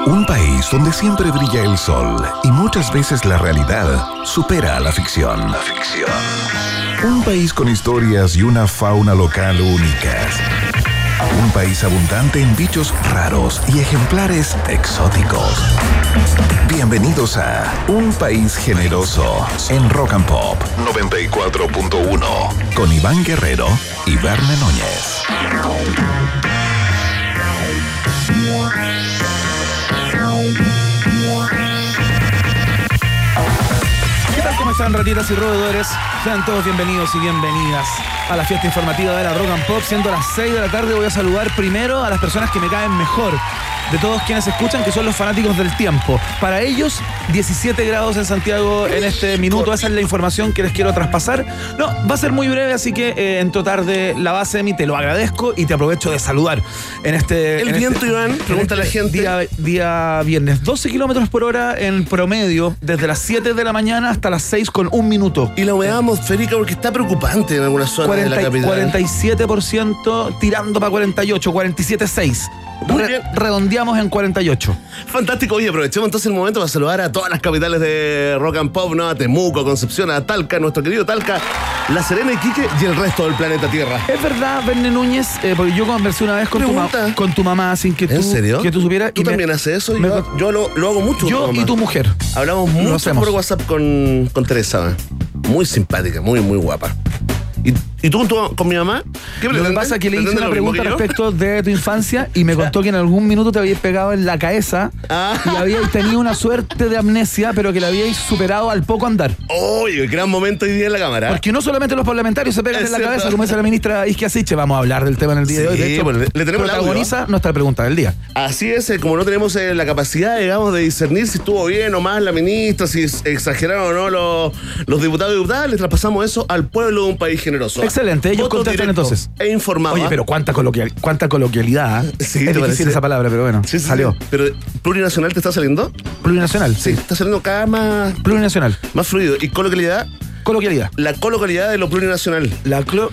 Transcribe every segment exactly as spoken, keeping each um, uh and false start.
Un país donde siempre brilla el sol y muchas veces la realidad supera a la ficción. La ficción. Un país con historias y una fauna local únicas. Un país abundante en bichos raros y ejemplares exóticos. Bienvenidos a Un País Generoso en Rock and Pop noventa y cuatro punto uno con Iván Guerrero y Verne Núñez. ¿Qué tal? ¿Cómo están, ratitas y roedores? Sean todos bienvenidos y bienvenidas a la fiesta informativa de la Rock and Pop. Siendo las seis de la tarde, voy a saludar primero a las personas que me caen mejor de todos quienes escuchan, que son los fanáticos del tiempo. Para ellos, diecisiete grados en Santiago en este minuto. Esa es la información que les quiero traspasar. No, va a ser muy breve, así que eh, entro tarde la base de mí, te lo agradezco y te aprovecho de saludar en este... El en viento, este, Iván, pregunta a la gente. Día, día viernes, doce kilómetros por hora en promedio, desde las siete de la mañana hasta las seis con un minuto. Y la humedad atmosférica, porque está preocupante en algunas zonas cuarenta, de la capital. cuarenta y siete por ciento tirando para cuarenta y ocho, cuarenta y siete punto seis. Muy Re- bien. Redondeamos en cuarenta y ocho. Fantástico. Oye, aprovechemos entonces el momento para saludar a todas las capitales de Rock and Pop, ¿no? A Temuco, a Concepción, a Talca, nuestro querido Talca, La Serena, Iquique y el resto del planeta Tierra. Es verdad, Verne Núñez, eh, porque yo conversé una vez con tu, ma- Pregunta. con tu mamá sin que tú, ¿En serio? que tú supieras. ¿Tú y me- también haces eso? me- Yo, yo lo, lo hago mucho. Yo con y mamá. tu mujer. Hablamos Lo mucho hacemos. por WhatsApp con, con Teresa. ¿eh? Muy simpática, muy, muy guapa. ¿Y, y tú con, tu, con mi mamá? ¿Qué Lo que pretendes? pasa es que le hice ¿Pretendes una lo mismo pregunta que yo? respecto de tu infancia y me contó que en algún minuto te habías pegado en la cabeza Ah. y habíais tenido una suerte de amnesia, pero que la habíais superado al poco andar. Oye, gran momento hoy día en la cámara. Porque no solamente los parlamentarios se pegan Es en la cierto. cabeza, como dice la ministra Isquia Siche. Vamos a hablar del tema en el día de hoy. De Sí, hecho, bueno, le- le tenemos el audio. protagoniza nuestra pregunta del día. Así es, eh, como no tenemos eh, la capacidad, digamos, de discernir si estuvo bien o mal la ministra, si es- exageraron o no los, los diputados y diputadas, le traspasamos eso al pueblo de un país generoso. Excelente, ellos Voto contestan directo entonces. E informado. Oye, pero cuánta, coloquial, cuánta coloquialidad. ¿eh? Sí, es ¿te difícil parece? esa palabra, pero bueno, Sí, sí, salió. sí. Pero plurinacional te está saliendo. Plurinacional, sí. Está saliendo cada vez más, Plurinacional. más fluido. Y coloquialidad, Coloquialidad. la coloquialidad de lo plurinacional. La clo...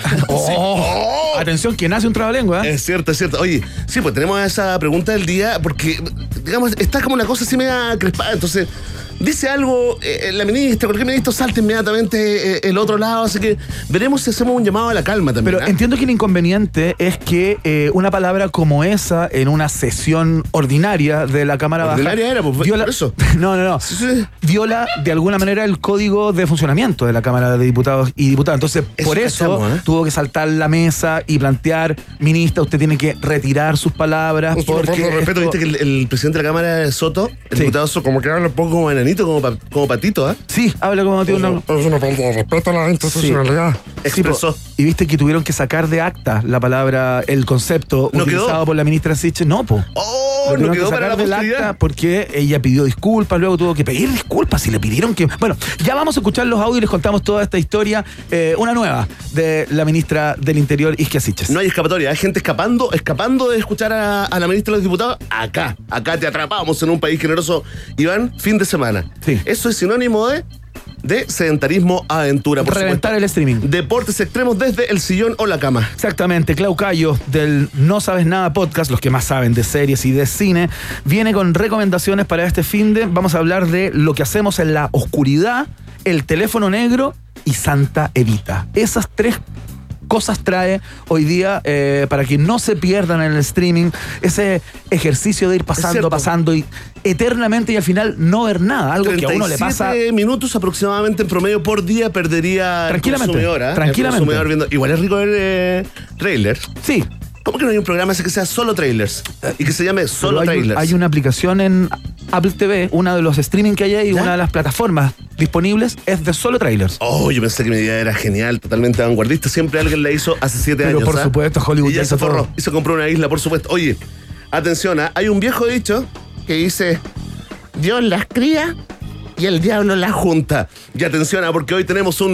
Oh, atención, quien hace un trabalengua. ¿eh? Es cierto, es cierto. Oye, sí, pues tenemos esa pregunta del día porque, digamos, está como una cosa así media crespada. Entonces, dice algo eh, la ministra, cualquier ministro salta inmediatamente eh, el otro lado. Así que veremos si hacemos un llamado a la calma también. Pero ¿eh? entiendo que el inconveniente es que eh, una palabra como esa en una sesión ordinaria de la Cámara Baja Ordinaria era, pues, viola, por eso. No, no, no. Sí, sí. Viola de alguna manera el código de funcionamiento de la Cámara de Diputados y Diputadas. Entonces, Eso por eso cachamos, ¿eh? tuvo que saltar la mesa y plantear, ministra, usted tiene que retirar sus palabras Con su porque profundo respeto, esto- viste que el, el presidente de la Cámara, Soto, el Sí. diputado Soto, como que habla un poco como enanito, como, pa- como patito, ¿ah? Sí, habla como tiene una... Es una falta de respeto a la institucionalidad. Expresó. Sí, po. Y viste que tuvieron que sacar de acta la palabra, el concepto ¿No utilizado quedó? por la ministra Siche. No, po. ¡Oh! Lo No tuvieron quedó que para la sacar del acta posteridad. porque ella pidió disculpas, luego tuvo que pedir disculpas y le pidieron que... Bueno, ya vamos a escuchar los audios y les contamos toda esta historia, eh, una nueva de la ministra del Interior, Isquia Siches. No hay escapatoria, hay gente escapando, escapando de escuchar a, a la ministra de los diputados. Acá, acá te atrapamos en un país generoso, Iván, fin de semana. Sí. Eso es sinónimo de, de sedentarismo aventura, por Reventar supuesto. el streaming. Deportes extremos desde el sillón o la cama. Exactamente, Clau Cayo del No Sabes Nada podcast, los que más saben de series y de cine, viene con recomendaciones para este finde. Vamos a hablar de lo que hacemos en la oscuridad, el teléfono negro y Santa Evita. Esas tres cosas trae hoy día eh, para que no se pierdan en el streaming ese ejercicio de ir Es pasando, cierto. pasando y eternamente y al final no ver nada, algo que a uno le pasa. treinta y siete minutos aproximadamente en promedio por día perdería Tranquilamente, el consumidor, ¿ah? tranquilamente. El consumidor viendo. Igual es rico ver eh, trailers. Sí, ¿Cómo que no hay un programa ese que sea solo trailers? Y que se llame solo pero hay, trailers. hay una aplicación en Apple T V, una de los streaming que hay ahí, ¿Ya? una de las plataformas disponibles es de solo trailers. Oh, yo pensé que mi idea era genial, totalmente vanguardista. Siempre alguien la hizo hace siete Pero años. por ¿ah? supuesto, Hollywood Y ya ya hizo se forró. todo. Y se compró una isla, por supuesto. Oye, atención, ¿ah? Hay un viejo dicho que dice: Dios las cría y el diablo las junta. Y atención, ¿ah? Porque hoy tenemos un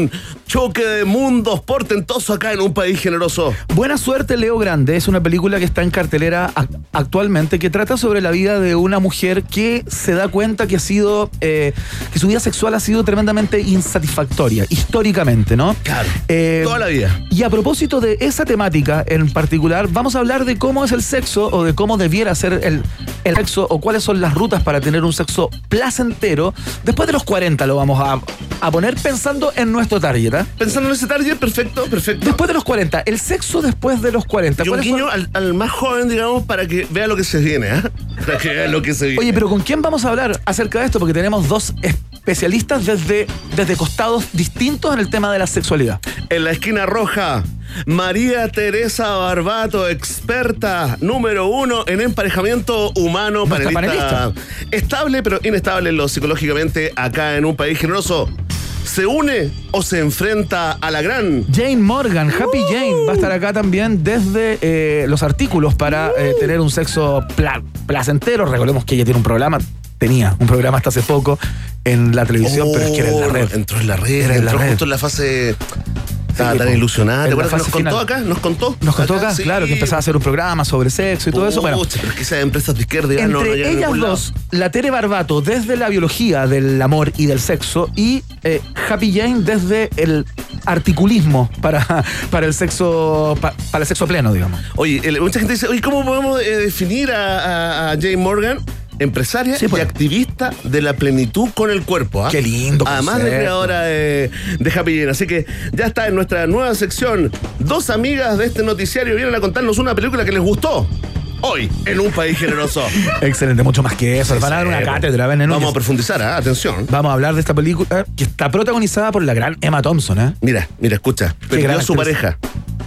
Choque de mundos portentoso acá en Un País Generoso. Buena suerte, Leo Grande. Es una película que está en cartelera a- actualmente, que trata sobre la vida de una mujer que se da cuenta que ha sido, eh, que su vida sexual ha sido tremendamente insatisfactoria, históricamente, ¿no? Claro. Eh, Toda la vida. Y a propósito de esa temática en particular, vamos a hablar de cómo es el sexo o de cómo debiera ser el, el sexo o cuáles son las rutas para tener un sexo placentero. Después de los cuarenta lo vamos a, a poner pensando en nuestro target, ¿eh? Pensando en ese target, perfecto, perfecto. Después de los cuarenta, el sexo después de los cuarenta. Y un ¿Cuáles son- guiño al, al más joven, digamos, para que vea lo que se viene, ¿ah? Para que vea lo que se viene. Oye, pero ¿con quién vamos a hablar acerca de esto? Porque tenemos dos especialistas desde, desde costados distintos en el tema de la sexualidad. En la esquina roja, María Teresa Barbato, experta número uno en emparejamiento humano, Nuestra panelista, estable pero inestable en lo psicológicamente acá en Un País Generoso. ¿Se une o se enfrenta a la gran? Jane Morgan, Happy Jane, va a estar acá también desde eh, los artículos para eh, tener un sexo pla- placentero. Recordemos que ella tiene un programa, tenía un programa hasta hace poco en la televisión, pero es que era en la red. Entró en la red, Era en la entró red. justo en la fase. Estaba Sí, tan po. ilusionada. En ¿Te la acuerdas que nos fase contó final. acá? ¿Nos contó? Nos contó acá, Sí. claro, que empezaba a hacer un programa sobre sexo y todo eso. Bueno, Pucha, pero es que esas empresas de izquierda ya entre no, no llegan a ellas ningún lado. dos, la Tere Barbato desde la biología del amor y del sexo y eh, Happy Jane desde el articulismo para, para el sexo pa- para el sexo pleno, digamos. Oye, el- mucha gente dice, oye, ¿cómo podemos eh, definir a, a, a Jane Morgan? Empresaria Sí, pues. y activista de la plenitud con el cuerpo. ¿ah? Qué lindo Además de concepto. creadora de, de Happy Jane. Así que ya está en nuestra nueva sección. Dos amigas de este noticiario vienen a contarnos una película que les gustó hoy en Un País Generoso. Excelente, mucho más que eso. Les van a dar una Sí, cátedra, ven en Vamos Núñez. a profundizar, ¿ah? Atención. Vamos a hablar de esta película que está protagonizada por la gran Emma Thompson, ¿eh? Mira, mira, escucha. gran Perdió a su actriz. pareja.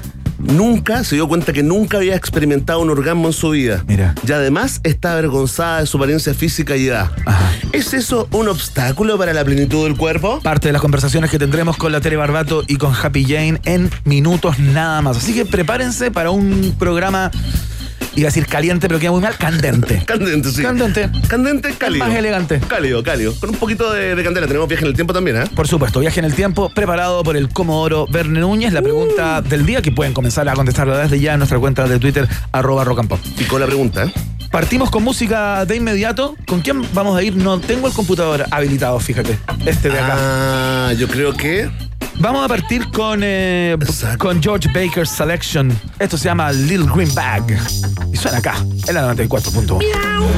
Nunca se dio cuenta que nunca había experimentado un orgasmo en su vida. Mira. Y además está avergonzada de su apariencia física y edad. Ajá. ¿Es eso un obstáculo para la plenitud del cuerpo? Parte de las conversaciones que tendremos con la Tere Barbato y con Happy Jane en minutos nada más. Así que prepárense para un programa, iba a decir caliente, pero queda muy mal, candente. Candente, sí. Candente. Candente, cálido. Más elegante. Cálido, cálido. Con un poquito de, de candela. Tenemos viaje en el tiempo también, ¿eh? Por supuesto, viaje en el tiempo preparado por el Comodoro Verne Núñez. La pregunta del día que pueden comenzar a contestarla desde ya en nuestra cuenta de Twitter, arroba rock and pop. Y con la pregunta, ¿eh? Partimos con música de inmediato. ¿Con quién vamos a ir? No tengo el computador habilitado, fíjate. Este de acá. Ah, yo creo que... Vamos a partir con, eh, Exacto. con George Baker's Selection. Esto se llama Little Green Bag. Y suena acá, en la noventa y cuatro punto uno.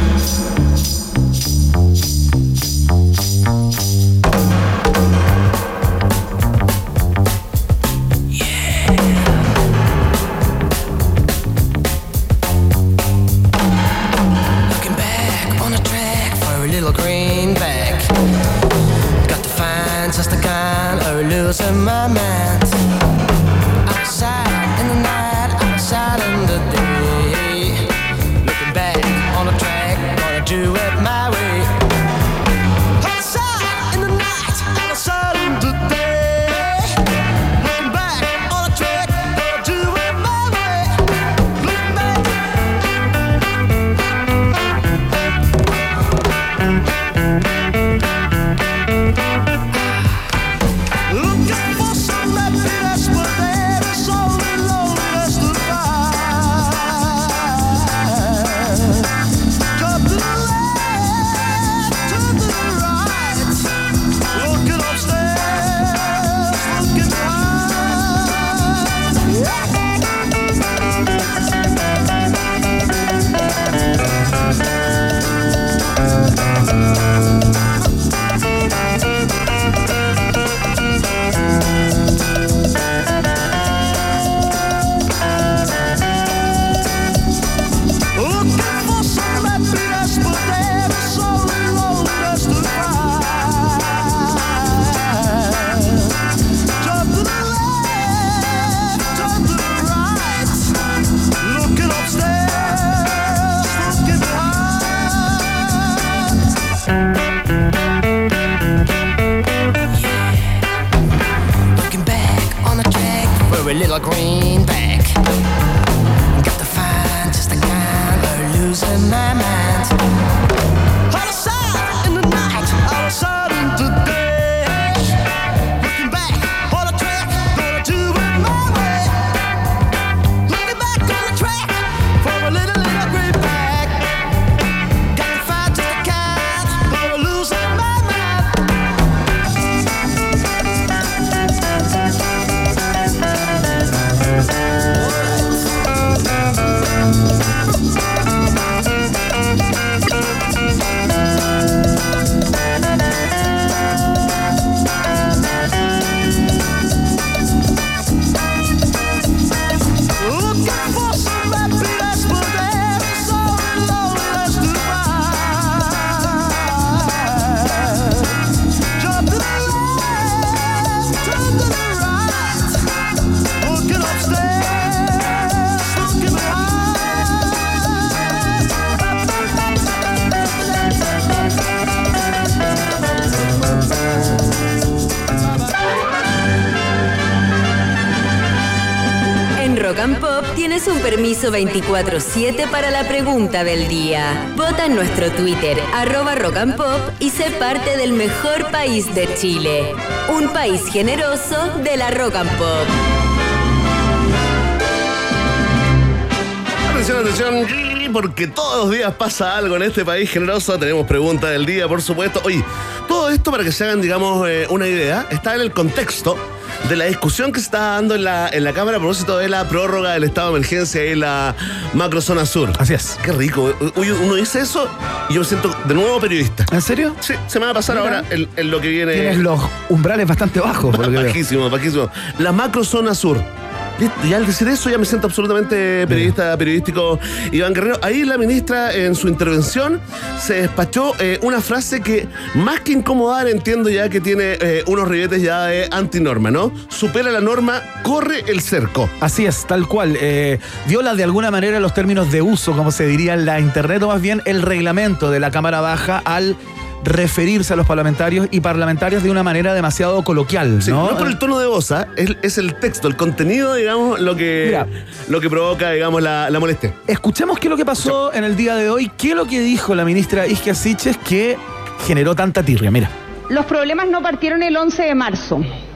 Looking back on a track for a little greenback. Got to find just the kind of losing my mind. Outside in the night, outside in the day. Looking back on a track, gonna do it my way. Outside in the night, outside in the day. Looking back on a track, gonna do it my way. Looking back. Looking for some happiness, but there is only loneliness to find. Turn to the left, turn to the right. Looking upstairs, looking Looking for some happiness, but there is only loneliness to find. Turn to the left, turn to the right. Looking upstairs, looking behind. Looking back on the track for a little greenback. Got to find just the kind of losing my mind. Out of sight in the night, out of sight in the day. Looking back on a track. Rock and Pop tienes un permiso veinticuatro siete para la pregunta del día. Vota en nuestro Twitter, arroba Rock and Pop, y sé parte del mejor país de Chile. Un país generoso de la Rock and Pop. Atención, atención, porque todos los días pasa algo en este país generoso. Tenemos pregunta del día, por supuesto. Oye, todo esto, para que se hagan, digamos, eh, una idea, está en el contexto de la discusión que se está dando en la, en la Cámara a propósito de la prórroga del estado de emergencia en la macrozona sur. Así es. Qué rico. Uy, uno dice eso y yo me siento de nuevo periodista. ¿En serio? Sí, se me va a pasar Mira. ahora en, en lo que viene. Tienes los umbrales bastante bajos, por lo que bajísimo, veo. bajísimo. La macrozona sur. Y al decir eso ya me siento absolutamente periodista, periodístico Iván Guerrero. Ahí la ministra en su intervención se despachó eh, una frase que más que incomodar entiendo ya que tiene eh, unos ribetes ya de antinorma, ¿no? Supera la norma, corre el cerco. Así es, tal cual. Eh, viola de alguna manera los términos de uso, como se diría en la internet, o más bien el reglamento de la Cámara Baja al referirse a los parlamentarios y parlamentarias de una manera demasiado coloquial, sí, ¿no? No por el tono de voz, ¿eh? es, es el texto, el contenido, digamos, lo que, Mira, lo que provoca, digamos, la, la molestia. Escuchemos qué es lo que pasó en el día de hoy, qué es lo que dijo la ministra Isquia Siches que generó tanta tirria. Mira. Los problemas no partieron el once de marzo,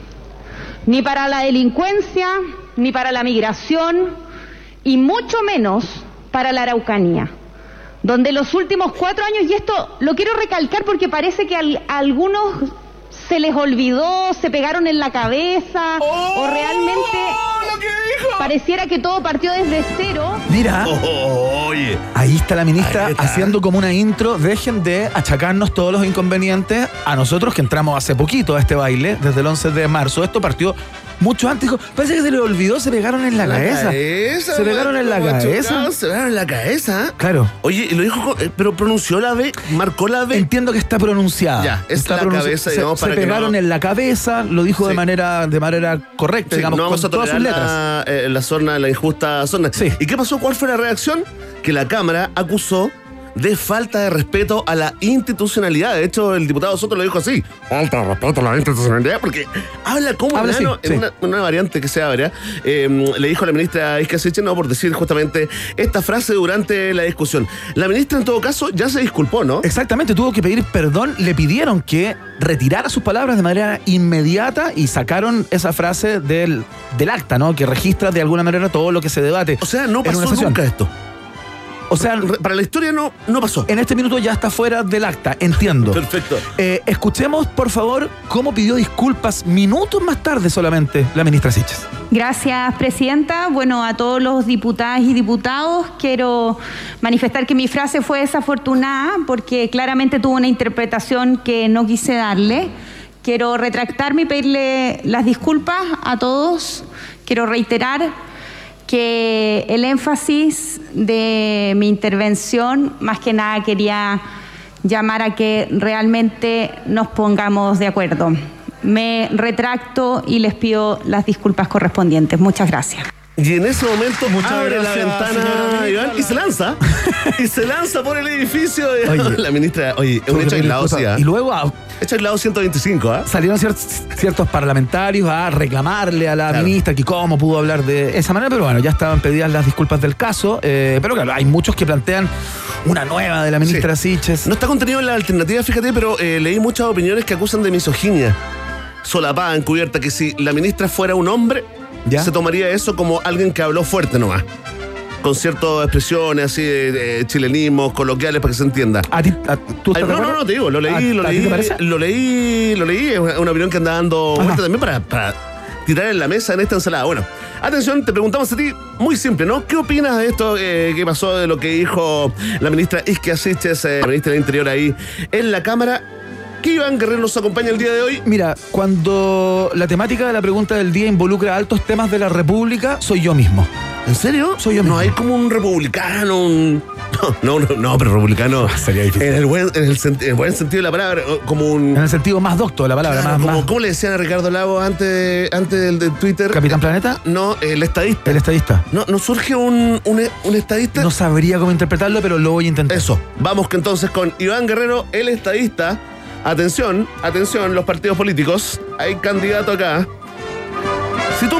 ni para la delincuencia, ni para la migración, y mucho menos para la Araucanía, donde los últimos cuatro años, y esto lo quiero recalcar porque parece que al, a algunos se les olvidó, se pegaron en la cabeza, oh, o realmente lo que dijo. Pareciera que todo partió desde cero. Mira, oh, oye. Ahí está la ministra haciendo como una intro. Dejen de achacarnos todos los inconvenientes a nosotros que entramos hace poquito a este baile, desde el once de marzo. Esto partió mucho antes. Dijo, parece que se le olvidó, se pegaron en la, la cabeza. cabeza. Se pegaron en la cabeza. Chocado, se pegaron en la cabeza. Claro. Oye, y lo dijo, pero pronunció la B, marcó la B. Entiendo que está pronunciada. Ya, es está la cabeza, digamos, se, para se que pegaron no... en la cabeza, lo dijo sí. de manera de manera correcta, sí, digamos, no vamos con a tolerar todas sus letras. La, eh, la zona, la injusta zona. Sí. ¿Y qué pasó? ¿Cuál fue la reacción? Que la Cámara acusó de falta de respeto a la institucionalidad. De hecho, el diputado Soto lo dijo así. Falta de respeto a la institucionalidad. Porque habla como habla nano, sí, en sí. Una, una variante que sea, ¿verdad? Eh, le dijo a la ministra Isquia Siches, no, por decir justamente esta frase durante la discusión. La ministra, en todo caso, ya se disculpó, ¿no? Exactamente, tuvo que pedir perdón. Le pidieron que retirara sus palabras de manera inmediata y sacaron esa frase del, del acta, ¿no? Que registra de alguna manera todo lo que se debate. O sea, no en una pasó sesión. nunca esto. O sea, para la historia no, no pasó. En este minuto ya está fuera del acta, entiendo. Perfecto. Eh, escuchemos, por favor, cómo pidió disculpas minutos más tarde solamente la ministra Siches. Gracias, presidenta. Bueno, a todos los diputadas y diputados quiero manifestar que mi frase fue desafortunada porque claramente tuvo una interpretación que no quise darle. Quiero retractarme y pedirle las disculpas a todos. Quiero reiterar que el énfasis de mi intervención, más que nada quería llamar a que realmente nos pongamos de acuerdo. Me retracto y les pido las disculpas correspondientes. Muchas gracias. Y en ese momento Muchas abre gracias, la ventana Iván, y se lanza. y se lanza por el edificio. De oye, la ministra, oye, es un hecho aislado, sí. ¿eh? Y luego ah, hecho aislado ciento veinticinco, ¿ah? ¿eh? salieron cier- ciertos parlamentarios a reclamarle a la claro. ministra que cómo pudo hablar de esa manera, pero bueno, ya estaban pedidas las disculpas del caso. Eh, pero claro, hay muchos que plantean una nueva de la ministra sí. Siches. No está contenido en la alternativa, fíjate, pero eh, leí muchas opiniones que acusan de misoginia solapada, encubierta, que si la ministra fuera un hombre, ¿ya? Se tomaría eso como alguien que habló fuerte nomás, con ciertas expresiones así de, de chilenismos coloquiales para que se entienda. ¿A ti, a, ¿tú Ay, estás no, de no, no, te digo, lo leí, ¿A, lo ¿a leí, ti te parece? lo leí, lo leí, es una, una opinión que anda dando vuelta también para, para tirar en la mesa en esta ensalada. Bueno, atención, te preguntamos a ti, muy simple, ¿no? ¿Qué opinas de esto eh, que pasó, de lo que dijo la ministra Isquia Siches, eh, la ministra del Interior ahí en la Cámara? ¿Qué Iván Guerrero nos acompaña el día de hoy? Mira, cuando la temática de la pregunta del día involucra altos temas de la República, soy yo mismo. ¿En serio? Soy yo No mismo. hay como un republicano, un... No, no, no, pero republicano... Sería difícil. En el buen, en el, senti- en el buen sentido de la palabra, como un... En el sentido más docto de la palabra, Claro, más, como, más- ¿cómo le decían a Ricardo Lagos antes, antes del de Twitter? ¿Capitán Planeta? No, el estadista. El estadista. ¿No, no surge un, un, un estadista? No sabría cómo interpretarlo, pero lo voy a intentar. Eso. Vamos que entonces con Iván Guerrero, el estadista. Atención, atención, los partidos políticos. Hay candidato acá. Si tú,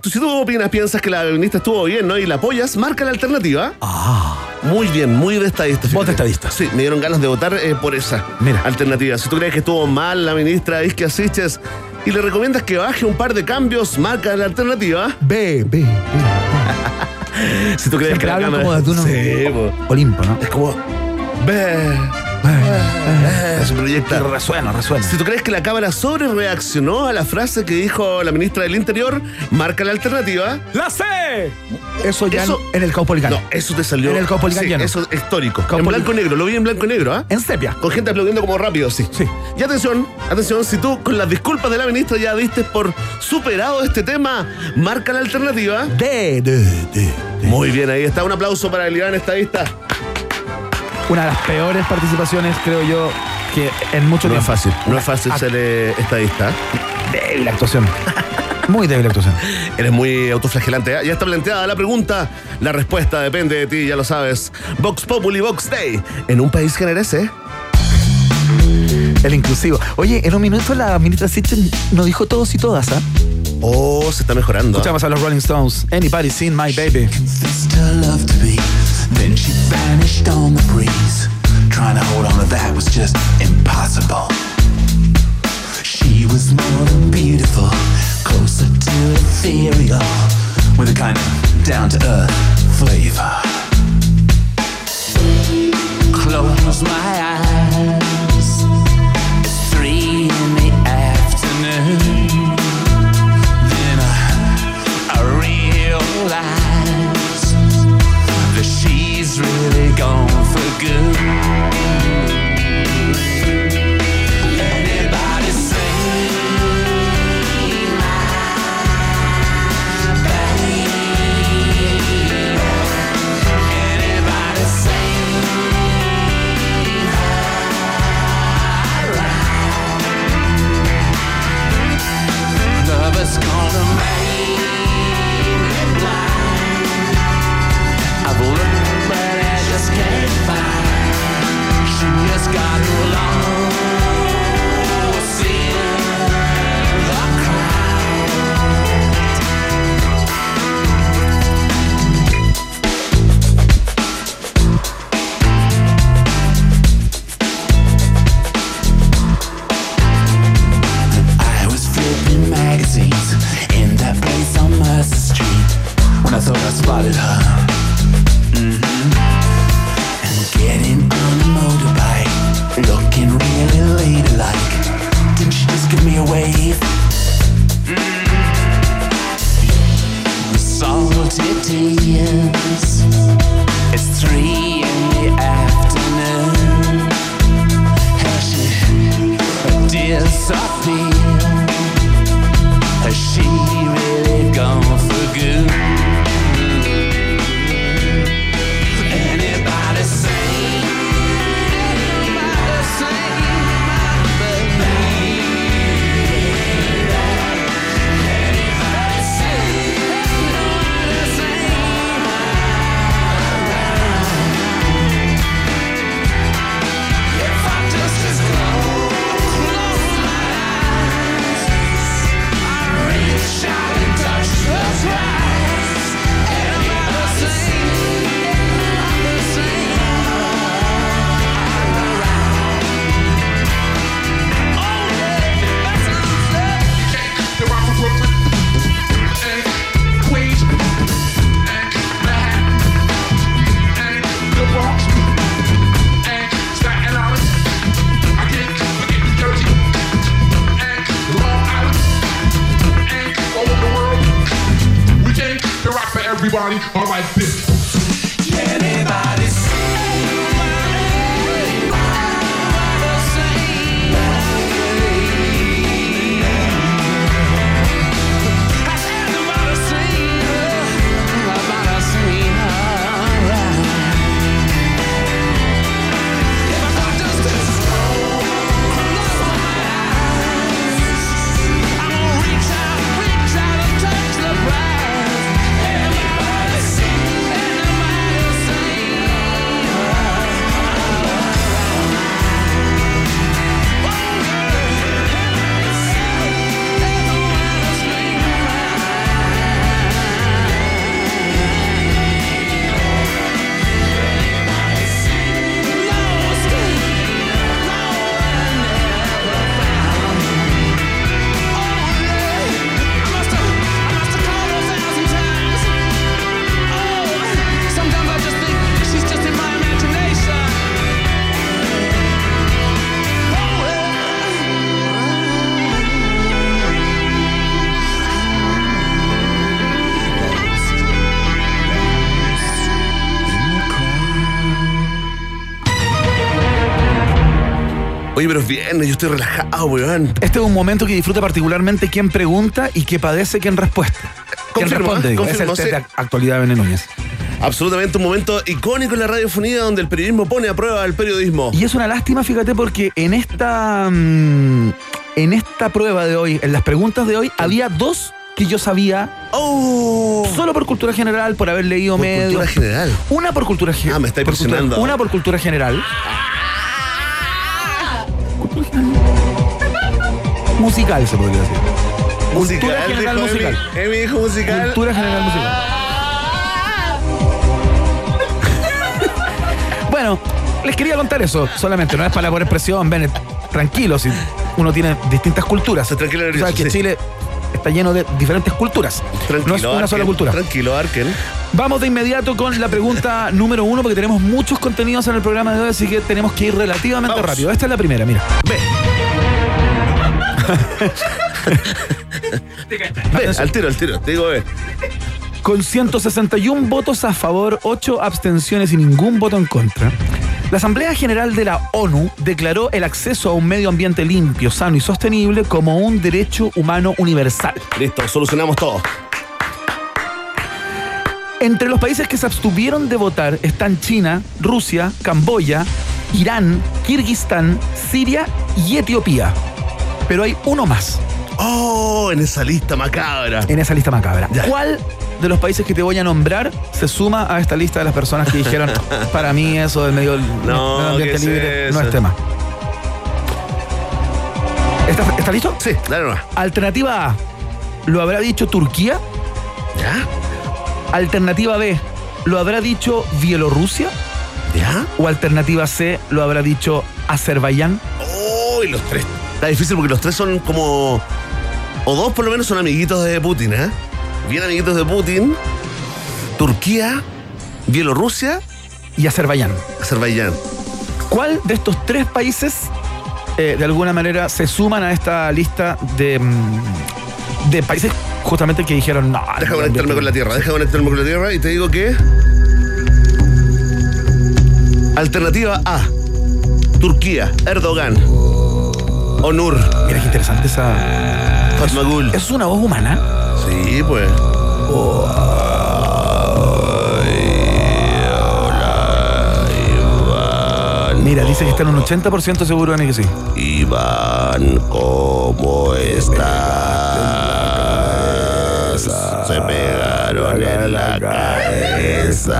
tú, si tú opinas, piensas que la ministra estuvo bien, ¿no? Y la apoyas, marca la alternativa. Ah. Muy bien, muy de estadista. Voz de estadista. Sí, me dieron ganas de votar eh, por esa Mira. alternativa. Si tú crees que estuvo mal la ministra Isquia Siches y le recomiendas que baje un par de cambios, marca la alternativa. B, B, B. Si tú crees Siempre que la hablan cámara... como de uno Sí, po. Olimpo, ¿no? Es como... Ve. Se proyecta. Resuena, resuena. Si tú crees que la Cámara sobre reaccionó a la frase que dijo la ministra del Interior, marca la alternativa. ¡La C! Eso ya Eso- en, en el Caupolicán. No, eso te salió. En el Caupolicán Sí, lleno. eso es histórico. En Caupolicán. blanco y negro, lo vi en blanco y negro, ¿ah? En sepia. Con gente aplaudiendo como rápido, sí. Sí. Y atención, atención, si tú con las disculpas de la ministra ya diste por superado este tema, marca la alternativa. D, D, D. Muy bien, ahí está. Un aplauso para el gran estadista. Una de las peores participaciones, creo yo, que en mucho No tiempo. es fácil, no es fácil Ah, ser eh, estadista. débil actuación. Muy débil actuación. Eres muy autoflagelante. ¿eh? Ya está planteada la pregunta. La respuesta depende de ti, ya lo sabes. Vox Populi, Vox Day. En un país que merece. El inclusivo. Oye, en un minuto la ministra Siches nos dijo todos y todas, ¿ah? Oh, se está mejorando. Escuchamos a los Rolling Stones. Anybody seen my baby? Confessed her love to me, then she vanished on the breeze. Trying to hold on to that was just impossible. She was more than beautiful, closer to ethereal, with a kind of down-to-earth flavor. Close my eyes, it's three in the afternoon. Then I, I realize that she's really gone for good. Anybody seen my baby? Anybody seen her ride? Love is gonna make me blind. I've looked, but I just can't find. She just got lost in the crowd. I was flipping magazines in that place on Mercer Street when I thought I spotted her. And getting on a motorbike, looking really ladylike. Didn't she just give me a wave? The salty tears. It's three in the afternoon. Has she disappeared? Has she really gone for good? Anybody seen? Anybody seen my baby? Anybody seen? Anybody seen her? If I just just close my eyes, I reach out and touch the skies. Anybody seen? Everybody, all like this. Anybody seen my baby? Anybody seen my baby? Has anybody seen her? Anybody seen her ride? If I just close my eyes, I'm gonna reach out, reach out and touch the prize. Anybody seen? Oye, pero es viernes, yo estoy relajado, weón. Este es un momento que disfruta particularmente quien pregunta y que padece quien respuesta. Quien Confirmo, responde, ¿eh? digo. Confirmo, es el test sí. de actualidad de Bene Núñez. Absolutamente un momento icónico en la radiofonía donde el periodismo pone a prueba el periodismo. Y es una lástima, fíjate, porque en esta mmm, en esta prueba de hoy, en las preguntas de hoy, había dos que yo sabía. ¡Oh! Solo por cultura general, por haber leído Por medio. cultura general. Una por cultura general. Ah, me estáis presionando. Una por cultura general. Cultura general. Musical, se podría decir. Musical, Cultura general dijo musical. Emi. Emi dijo musical. Cultura general musical. Bueno, les quería contar eso solamente, no es para poner presión, ven, tranquilos, si uno tiene distintas culturas. Tranquilo, Sabes nervioso, que sí. Chile está lleno de diferentes culturas. Tranquilo, no es una Arken, sola cultura. Tranquilo, Arken. Vamos de inmediato con la pregunta número uno, porque tenemos muchos contenidos en el programa de hoy, así que tenemos que ir relativamente Vamos. rápido. Esta es la primera, mira. Ve. Ve, al tiro, al tiro. Te digo, ve. Con ciento sesenta y uno votos a favor, ocho abstenciones y ningún voto en contra, la Asamblea General de la ONU declaró el acceso a un medio ambiente limpio, sano y sostenible como un derecho humano universal. Listo, solucionamos todo. Entre los países que se abstuvieron de votar están China, Rusia, Camboya, Irán, Kirguistán, Siria y Etiopía. Pero hay uno más Oh, en esa lista macabra. en esa lista macabra. Ya. ¿Cuál de los países que te voy a nombrar se suma a esta lista de las personas que dijeron para mí eso del medio, No, medio ambiente ¿qué es libre eso? no es tema? ¿Está, ¿Está listo? Sí, dale nomás. Alternativa A, ¿lo habrá dicho Turquía? ¿Ya? Alternativa B, ¿lo habrá dicho Bielorrusia? ¿Ya? O alternativa C, ¿lo habrá dicho Azerbaiyán? Oh, y los tres. Está difícil porque los tres son como... O dos por lo menos son amiguitos de Putin, ¿eh? Bien amiguitos de Putin. Turquía, Bielorrusia, Y Azerbaiyán. Azerbaiyán. ¿Cuál de estos tres países eh, de alguna manera se suman a esta lista de, mm, de países justamente que dijeron no? Deja no, conectarme no, con la tierra, deja conectarme con la tierra y te digo que... Alternativa A, Turquía, Erdogan, Onur, Mira qué interesante esa... Fatmagul. ¿Eso es una voz humana? Sí, pues. Mira, dice que está en un ochenta por ciento seguro de que sí. Iván, ¿cómo estás? Se pegaron en la cabeza.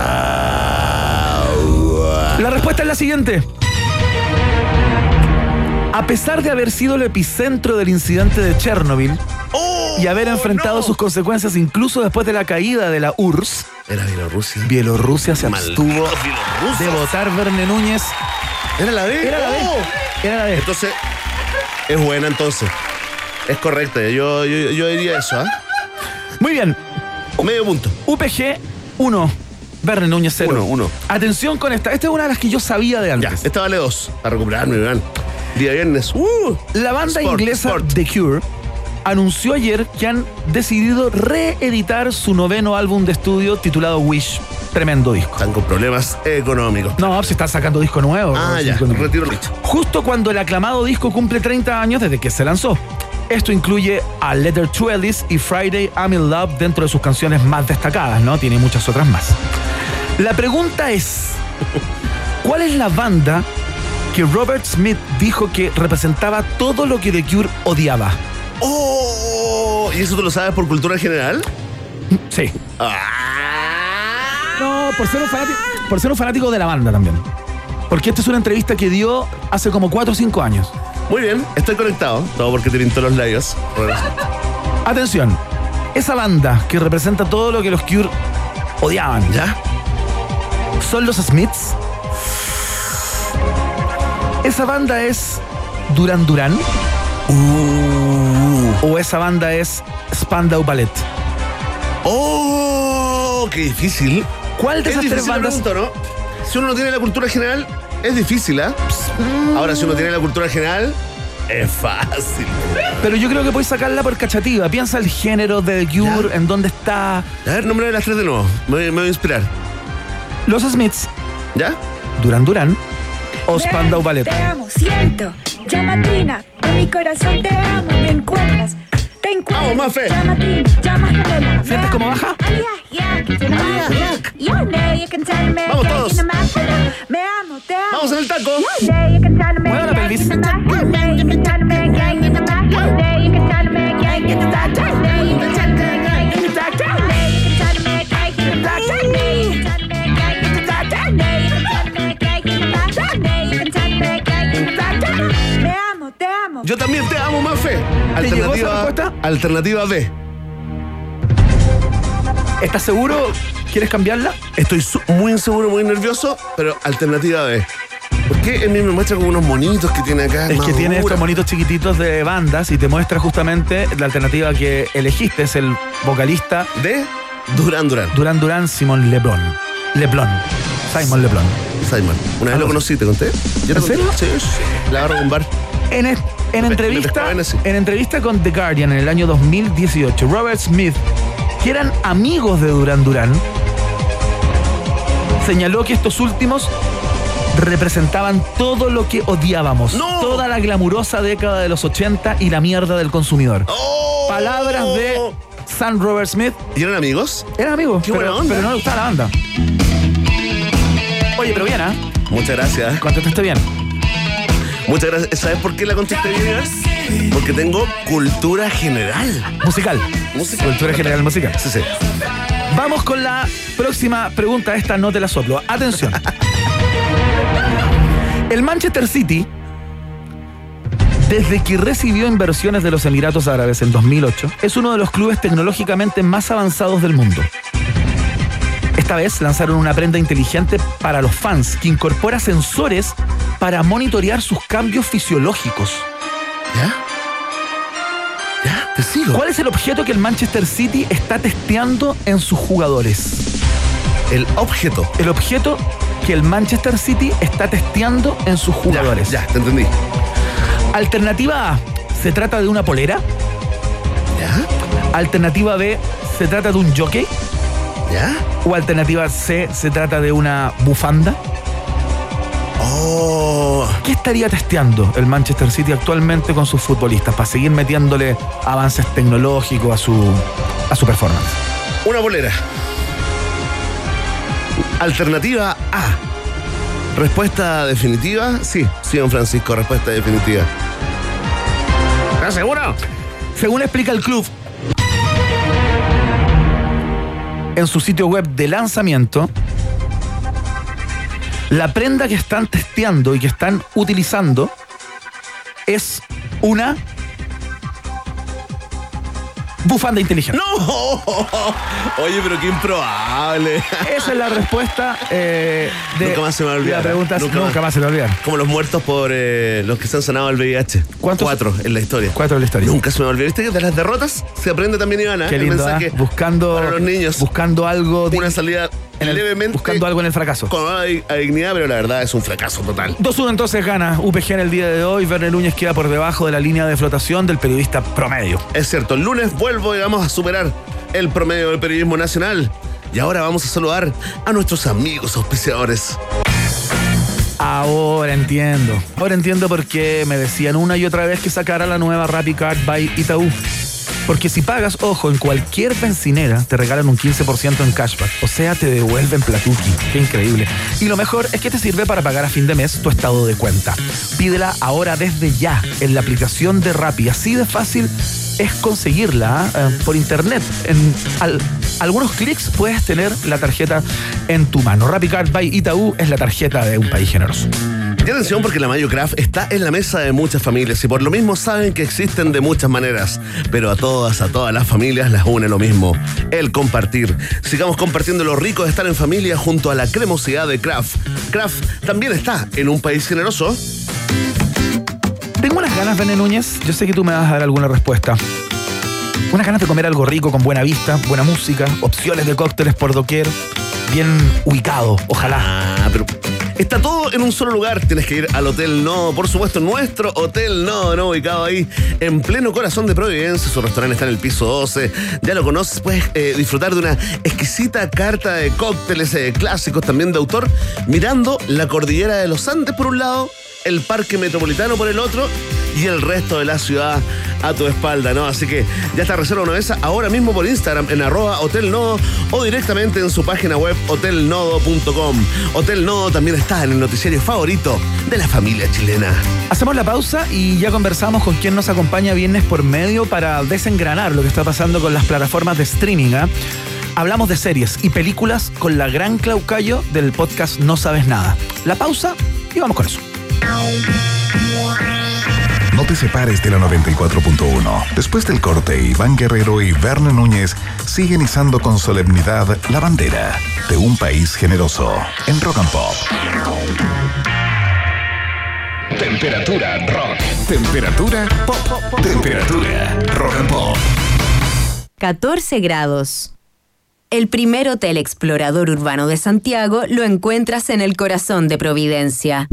La respuesta es la siguiente. A pesar de haber sido el epicentro del incidente de Chernobyl ¡Oh! y haber enfrentado no! sus consecuencias incluso después de la caída de la U R S S, Era Bielorrusia. Bielorrusia se abstuvo Malditos bielorrusos. de votar Verne Núñez. Era la B. Era la B. ¡Oh! Era la B. Entonces, es buena entonces. Es correcta. Yo, yo, yo diría eso, ¿ah? Muy bien. Medio punto. U P G uno, Verne Núñez cero. Uno, uno. Atención con esta. Esta es una de las que yo sabía de Ya, antes. esta vale dos. A recuperarme, Iván. Día viernes. ¡Uh! La banda Sport, inglesa sport. The Cure anunció ayer que han decidido reeditar su noveno álbum de estudio titulado Wish. Tremendo disco. Están con problemas económicos. No, se está sacando disco nuevo. Ah, ya. Disco nuevo. Retiro el dicho. Justo cuando el aclamado disco cumple treinta años desde que se lanzó. Esto incluye a Letter to Ellis y Friday I'm in Love dentro de sus canciones más destacadas, ¿no? Tiene muchas otras más. La pregunta es, ¿cuál es la banda que Robert Smith dijo que representaba todo lo que The Cure odiaba? ¡Oh! ¿Y eso tú lo sabes por cultura general? Sí. ¡Ah! No, por ser un fanático, por ser un fanático de la banda también. Porque esta es una entrevista que dio hace como cuatro o cinco años. Muy bien, estoy conectado. Todo porque te pintó los labios. Atención, esa banda que representa todo lo que los Cure odiaban, ¿Ya? ¿son los Smiths? ¿Esa banda es Duran Duran? Uh. ¿O esa banda es Spandau Ballet? ¡Oh! ¡Qué difícil! ¿Cuál de Es esas tres difícil la bandas? pregunta, ¿no? Si uno no tiene la cultura general, es difícil, ¿ah? Ahora, si uno tiene la cultura general, es fácil. Pero yo creo que puedes sacarla por cachativa. Piensa el género de The Cure, Ya. en dónde está. A ver, nombre de las tres de nuevo. Me, me voy a inspirar. Los Smiths, ¿Ya? Duran Duran o Spandau Ballet. Te amo, siento Llamatina, en mi corazón te amo, me encuentras. Te encuentro. Vamos, Mafe. Llamatina, llama Helena. ¿Sientes cómo baja? Vamos todos. Me amo, te amo. Vamos en el taco. Mueve la pelvis. Me amo, te amo. Yo también te amo, Mafe. llegó esa Alternativa, respuesta? alternativa B. ¿Estás seguro? ¿Quieres cambiarla? Estoy su- muy inseguro, muy nervioso, pero alternativa B. ¿Por qué él me muestra como unos monitos que tiene acá? Es que tiene madura? estos monitos chiquititos de bandas y te muestra justamente la alternativa que elegiste. Es el vocalista De Duran Duran. Duran Duran, Simon Leblon. Leblon. Simon Leblon. Simon. Una vez lo conocí, ¿te conté? ¿Yo te ¿En serio? conté? Sí, sí. La agarro a un bar. En, es- en Me- me entrevista, pescaban así. en entrevista con The Guardian en el año dos mil dieciocho, Robert Smith, que eran amigos de Duran Duran, señaló que estos últimos representaban todo lo que odiábamos. ¡No! Toda la glamurosa década de los ochenta y la mierda del consumidor. ¡Oh! Palabras de San Robert Smith. ¿Y eran amigos? Eran amigos, Qué pero, buena onda. pero no le gustaba la banda. Oye, pero bien, ¿ah? Muchas gracias. Contestaste bien. Muchas gracias. ¿Sabes por qué la contesté bien, Iván? Porque tengo cultura general. Musical. Música. Cultura general musical. Sí, sí. Vamos con la próxima pregunta. Esta no te la soplo. Atención. El Manchester City, desde que recibió inversiones de los Emiratos Árabes en dos mil ocho, es uno de los clubes tecnológicamente más avanzados del mundo. Esta vez lanzaron una prenda inteligente para los fans que incorpora sensores para monitorear sus cambios fisiológicos. ¿Ya? ¿Ya? Te sigo. ¿Cuál es el objeto que el Manchester City está testeando en sus jugadores? El objeto. El objeto que el Manchester City está testeando en sus jugadores. Ya, ya, te entendí. Alternativa A, se trata de una polera. ¿Ya? Alternativa B, se trata de un jockey. ¿Ya? O alternativa C, se trata de una bufanda. Oh. ¿Qué estaría testeando el Manchester City actualmente con sus futbolistas para seguir metiéndole avances tecnológicos a su, a su performance? Una bolera. Alternativa A. Respuesta definitiva. Sí, sí, don Francisco, respuesta definitiva. ¿Estás seguro? Según explica el club en su sitio web de lanzamiento, la prenda que están testeando y que están utilizando es una bufanda inteligente. ¡No! Oye, pero qué improbable. Esa es la respuesta eh, de Nunca más se me va a olvidar. la pregunta. Nunca Nunca, más. más se me va a olvidar. Como los muertos por eh, los que se han sanado el V I H. ¿Cuántos? Cuatro en la historia. Cuatro de la historia. Nunca se me va a olvidar. ¿Viste que de las derrotas se aprende también, Ivana? Qué El lindo, mensaje ¿eh? Buscando, para los niños. buscando algo de- Una salida en el- levemente buscando algo en el fracaso. con a dignidad, pero la verdad es un fracaso total. dos uno entonces gana U P G en el día de hoy. Werner Núñez queda por debajo de la línea de flotación del periodista promedio. Es cierto, el lunes vuelvo, digamos, a superar el promedio del periodismo nacional. Y ahora vamos a saludar a nuestros amigos auspiciadores. Ahora entiendo. Ahora entiendo por qué me decían una y otra vez que sacara la nueva RappiCard by Itaú. Porque si pagas, ojo, en cualquier bencinera te regalan un quince por ciento en cashback. O sea, te devuelven platuki. Qué increíble. Y lo mejor es que te sirve para pagar a fin de mes tu estado de cuenta. Pídela ahora desde ya en la aplicación de Rappi. Así de fácil es conseguirla ¿eh? por internet. En al- algunos clics puedes tener la tarjeta en tu mano. RappiCard by Itaú es la tarjeta de un país generoso. Y atención, porque la Mayo Craft está en la mesa de muchas familias y por lo mismo saben que existen de muchas maneras, pero a todas, a todas las familias las une lo mismo, el compartir. Sigamos compartiendo lo rico de estar en familia junto a la cremosidad de Kraft. Kraft también está en un país generoso. Tengo unas ganas, Bené Núñez. Yo sé que tú me vas a dar alguna respuesta. Unas ganas de comer algo rico, con buena vista, buena música, opciones de cócteles por doquier, bien ubicado, ojalá. Ah, pero Está todo en un solo lugar. Tienes que ir al Hotel Nodo, por supuesto, nuestro Hotel Nodo, ¿no? Ubicado ahí en pleno corazón de Providencia. Su restaurante está en el piso doce. Ya lo conoces, puedes eh, disfrutar de una exquisita carta de cócteles eh, clásicos, también de autor, mirando la cordillera de los Andes por un lado, el Parque Metropolitano por el otro y el resto de la ciudad a tu espalda, ¿no? Así que ya está, reserva una mesa ahora mismo por Instagram en arroba Hotel Nodo o directamente en su página web hotel nodo punto com. Hotel Nodo también está en el noticiario favorito de la familia chilena. Hacemos la pausa y ya conversamos con quien nos acompaña viernes por medio para desengranar lo que está pasando con las plataformas de streaming, ¿eh? Hablamos de series y películas con la gran Claucayo del podcast No Sabes Nada. La pausa y vamos con eso. No te separes de la noventa y cuatro punto uno. Después del corte, Iván Guerrero y Verne Núñez siguen izando con solemnidad la bandera de un país generoso en Rock and Pop. Temperatura rock. Temperatura pop. Temperatura rock and pop. catorce grados. El primer hotel explorador urbano de Santiago lo encuentras en el corazón de Providencia.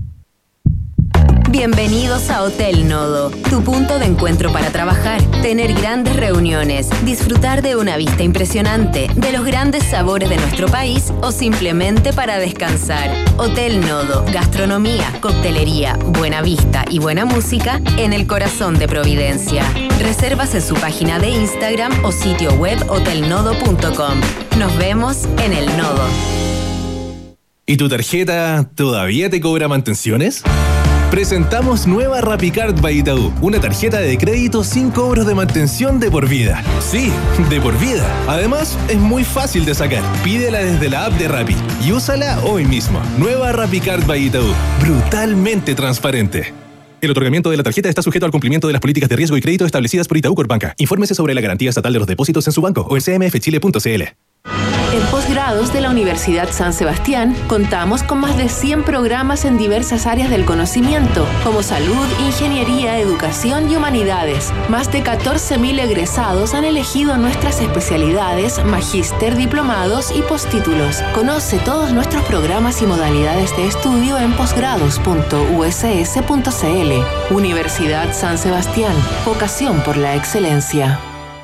Bienvenidos a Hotel Nodo, tu punto de encuentro para trabajar, tener grandes reuniones, disfrutar de una vista impresionante, de los grandes sabores de nuestro país o simplemente para descansar. Hotel Nodo, gastronomía, coctelería, buena vista y buena música en el corazón de Providencia. Reservas en su página de Instagram o sitio web hotel nodo punto com. Nos vemos en el Nodo. ¿Y tu tarjeta todavía te cobra mantenciones? Presentamos nueva RappiCard by Itaú, una tarjeta de crédito sin cobros de mantención de por vida. Sí, de por vida. Además, es muy fácil de sacar. Pídela desde la app de Rappi y úsala hoy mismo. Nueva RappiCard by Itaú, brutalmente transparente. El otorgamiento de la tarjeta está sujeto al cumplimiento de las políticas de riesgo y crédito establecidas por Itaú Corpbanca. Infórmese sobre la garantía estatal de los depósitos en su banco o en c m f chile punto c l. En Posgrados de la Universidad San Sebastián contamos con más de cien programas en diversas áreas del conocimiento, como salud, ingeniería, educación y humanidades. Más de catorce mil egresados han elegido nuestras especialidades, magíster, diplomados y postítulos. Conoce todos nuestros programas y modalidades de estudio en posgrados punto u s s punto c l. Universidad San Sebastián, vocación por la excelencia.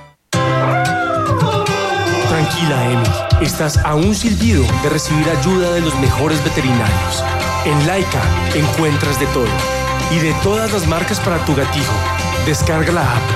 Tranquila, Emi. Estás a un silbido de recibir ayuda de los mejores veterinarios. En Laika encuentras de todo. Y de todas las marcas para tu gatito. Descarga la app.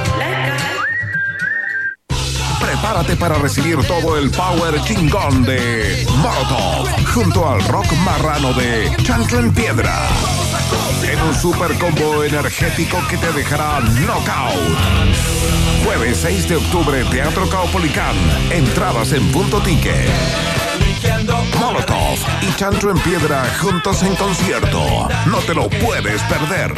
Prepárate para recibir todo el power chingón de Molotov junto al rock marrano de Chancla en Piedra. En un super combo energético que te dejará knockout. Jueves seis de octubre, Teatro Caupolicán. Entradas en Punto Ticket. Molotov y Chantro en Piedra juntos en concierto. No te lo puedes perder.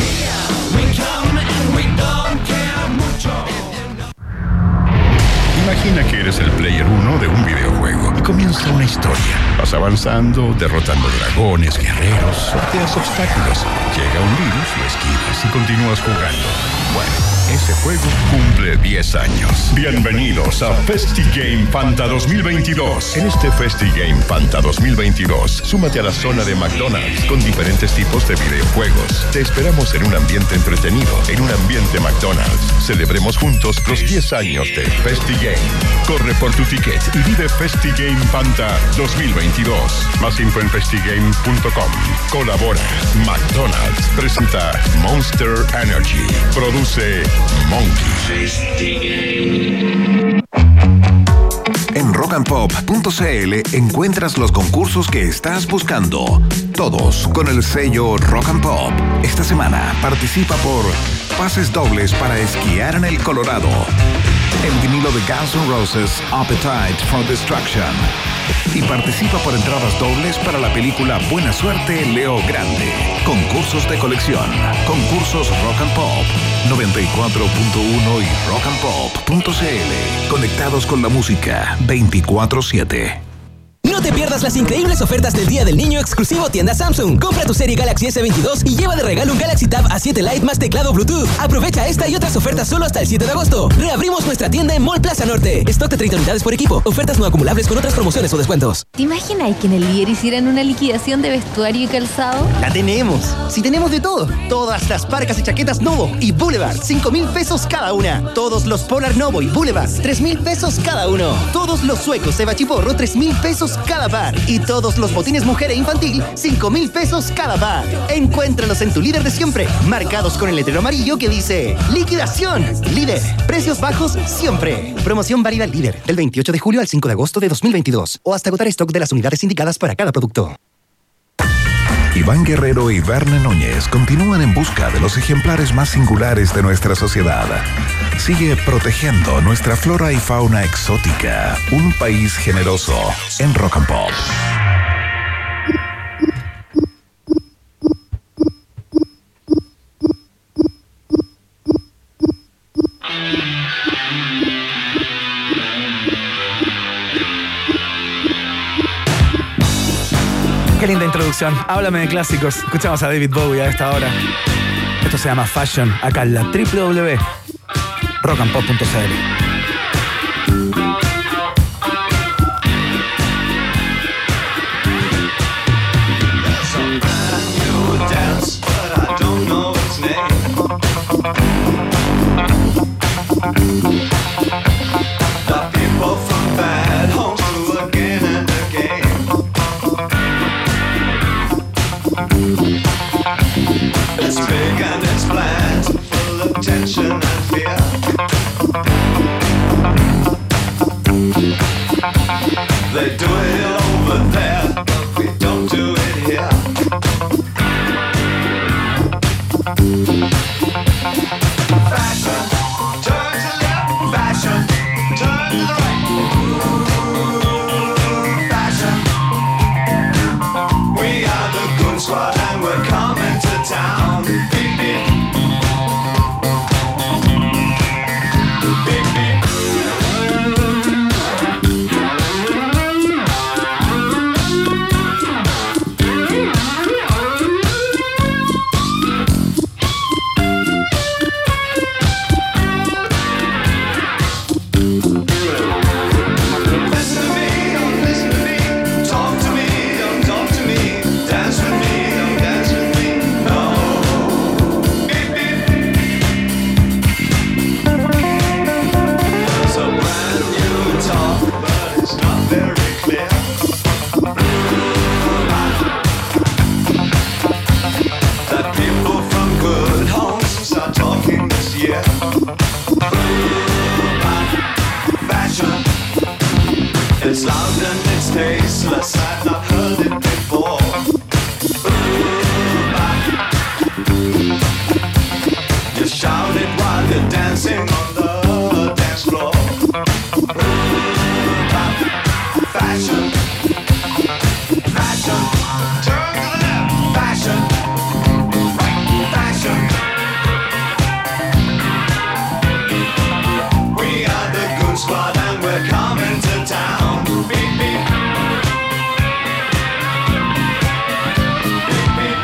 Imagina que eres el player uno de un videojuego y comienza una historia. Vas avanzando, derrotando dragones, guerreros, sorteas obstáculos. Llega un virus, lo esquivas y continúas jugando. Bueno, ese juego cumple diez años. Bienvenidos a FestiGame Fanta dos mil veintidós. En este FestiGame Fanta dos mil veintidós, súmate a la zona de McDonald's con diferentes tipos de videojuegos. Te esperamos en un ambiente entretenido, en un ambiente McDonald's. Celebremos juntos los diez años de FestiGame. Corre por tu ticket y vive FestiGame Fanta dos mil veintidós. Más info en festigame punto com. Colabora McDonald's. Presenta Monster Energy. Produce Monkey. En rock and pop punto c l encuentras los concursos que estás buscando. Todos con el sello Rock and Pop. Esta semana participa por pases dobles para esquiar en el Colorado. El vinilo de Guns N' Roses, Appetite for Destruction. Y participa por entradas dobles para la película Buena Suerte, Leo Grande. Concursos de colección. Concursos Rock and Pop. noventa y cuatro punto uno y rock and pop punto c l. Conectados con la música veinticuatro siete. No No te pierdas las increíbles ofertas del Día del Niño exclusivo tienda Samsung. Compra tu serie Galaxy S veintidós y lleva de regalo un Galaxy Tab A siete Lite más teclado Bluetooth. Aprovecha esta y otras ofertas solo hasta el siete de agosto. Reabrimos nuestra tienda en Mall Plaza Norte. Stock de treinta unidades por equipo. Ofertas no acumulables con otras promociones o descuentos. ¿Te imaginas que en el Líder hicieran una liquidación de vestuario y calzado? ¡La tenemos! ¡Sí tenemos de todo! Todas las parcas y chaquetas Novo y Boulevard, cinco mil pesos cada una. Todos los Polar Novo y Boulevard, tres mil pesos cada uno. Todos los suecos Eva Chiporro, tres mil pesos cada par. Y todos los botines mujer e infantil, cinco mil pesos cada par. Encuéntralos en tu Líder de siempre, marcados con el letrero amarillo que dice ¡Liquidación! Líder, precios bajos siempre. Promoción válida Líder, del veintiocho de julio al cinco de agosto de dos mil veintidós. O hasta agotar stock de las unidades indicadas para cada producto. Iván Guerrero y Verne Núñez continúan en busca de los ejemplares más singulares de nuestra sociedad. Sigue protegiendo nuestra flora y fauna exótica. Un país generoso en Rock and Pop. Qué linda introducción. Háblame de clásicos. Escuchamos a David Bowie a esta hora. Esto se llama Fashion, acá en la doble u doble u doble u punto rock and pop punto c l. It's big and it's bland, full of tension and fear. They do it over there, but we don't do it here. Fashion, turn to left, fashion, turn to the right. Fashion, we are the Goon Squad and we're coming to town. Beep, beep. Beep, beep. Listen to me, don't listen to me. Talk to me, don't talk to me. Dance with me, don't dance with me. No. Beep, beep. It's a brand new talk, but it's not very clear. That people from good homes are talking this year. Fashion, it's loud and it's tasteless. I've not heard it before. You shout it while you're dancing on the dance floor. Fashion, fashion, turn to the left. Fashion, right, fashion. We are the Goon Squad and we're coming to town. Beep, beep. Beep, beep.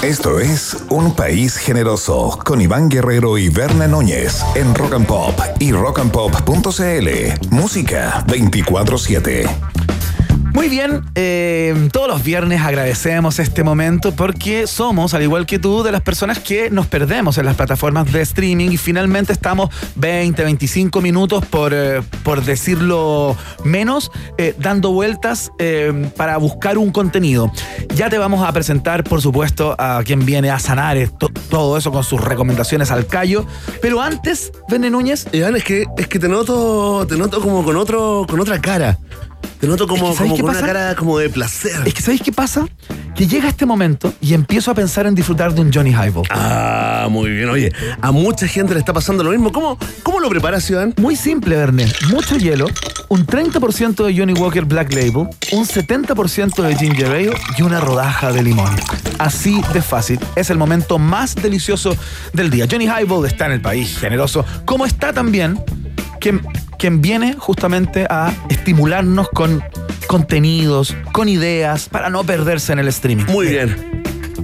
Esto es Un País Generoso con Iván Guerrero y Berna Núñez en Rock and Pop y rock and pop punto c l. Música veinticuatro siete. Muy bien, eh, todos los viernes agradecemos este momento porque somos, al igual que tú, de las personas que nos perdemos en las plataformas de streaming y finalmente estamos veinte, veinticinco minutos, por, eh, por decirlo menos, eh, dando vueltas eh, para buscar un contenido. Ya te vamos a presentar, por supuesto, a quien viene a sanar esto, todo eso con sus recomendaciones al callo. Pero antes, Verne Núñez. Iván, es que, es que te noto, te noto como con otro, con otra cara. Te noto como, es que, como con pasa? una cara como de placer. Es que ¿sabéis qué pasa? Que llega este momento y empiezo a pensar en disfrutar de un Johnny Highball. Ah, muy bien. Oye, a mucha gente le está pasando lo mismo. ¿Cómo, cómo lo preparas, Iván? Muy simple, Verne. Mucho hielo, un treinta por ciento de Johnny Walker Black Label, un setenta por ciento de Ginger Ale y una rodaja de limón. Así de fácil. Es el momento más delicioso del día. Johnny Highball está en el país generoso, como está también quien, quien viene justamente a estimularnos con contenidos, con ideas, para no perderse en el streaming. Muy bien.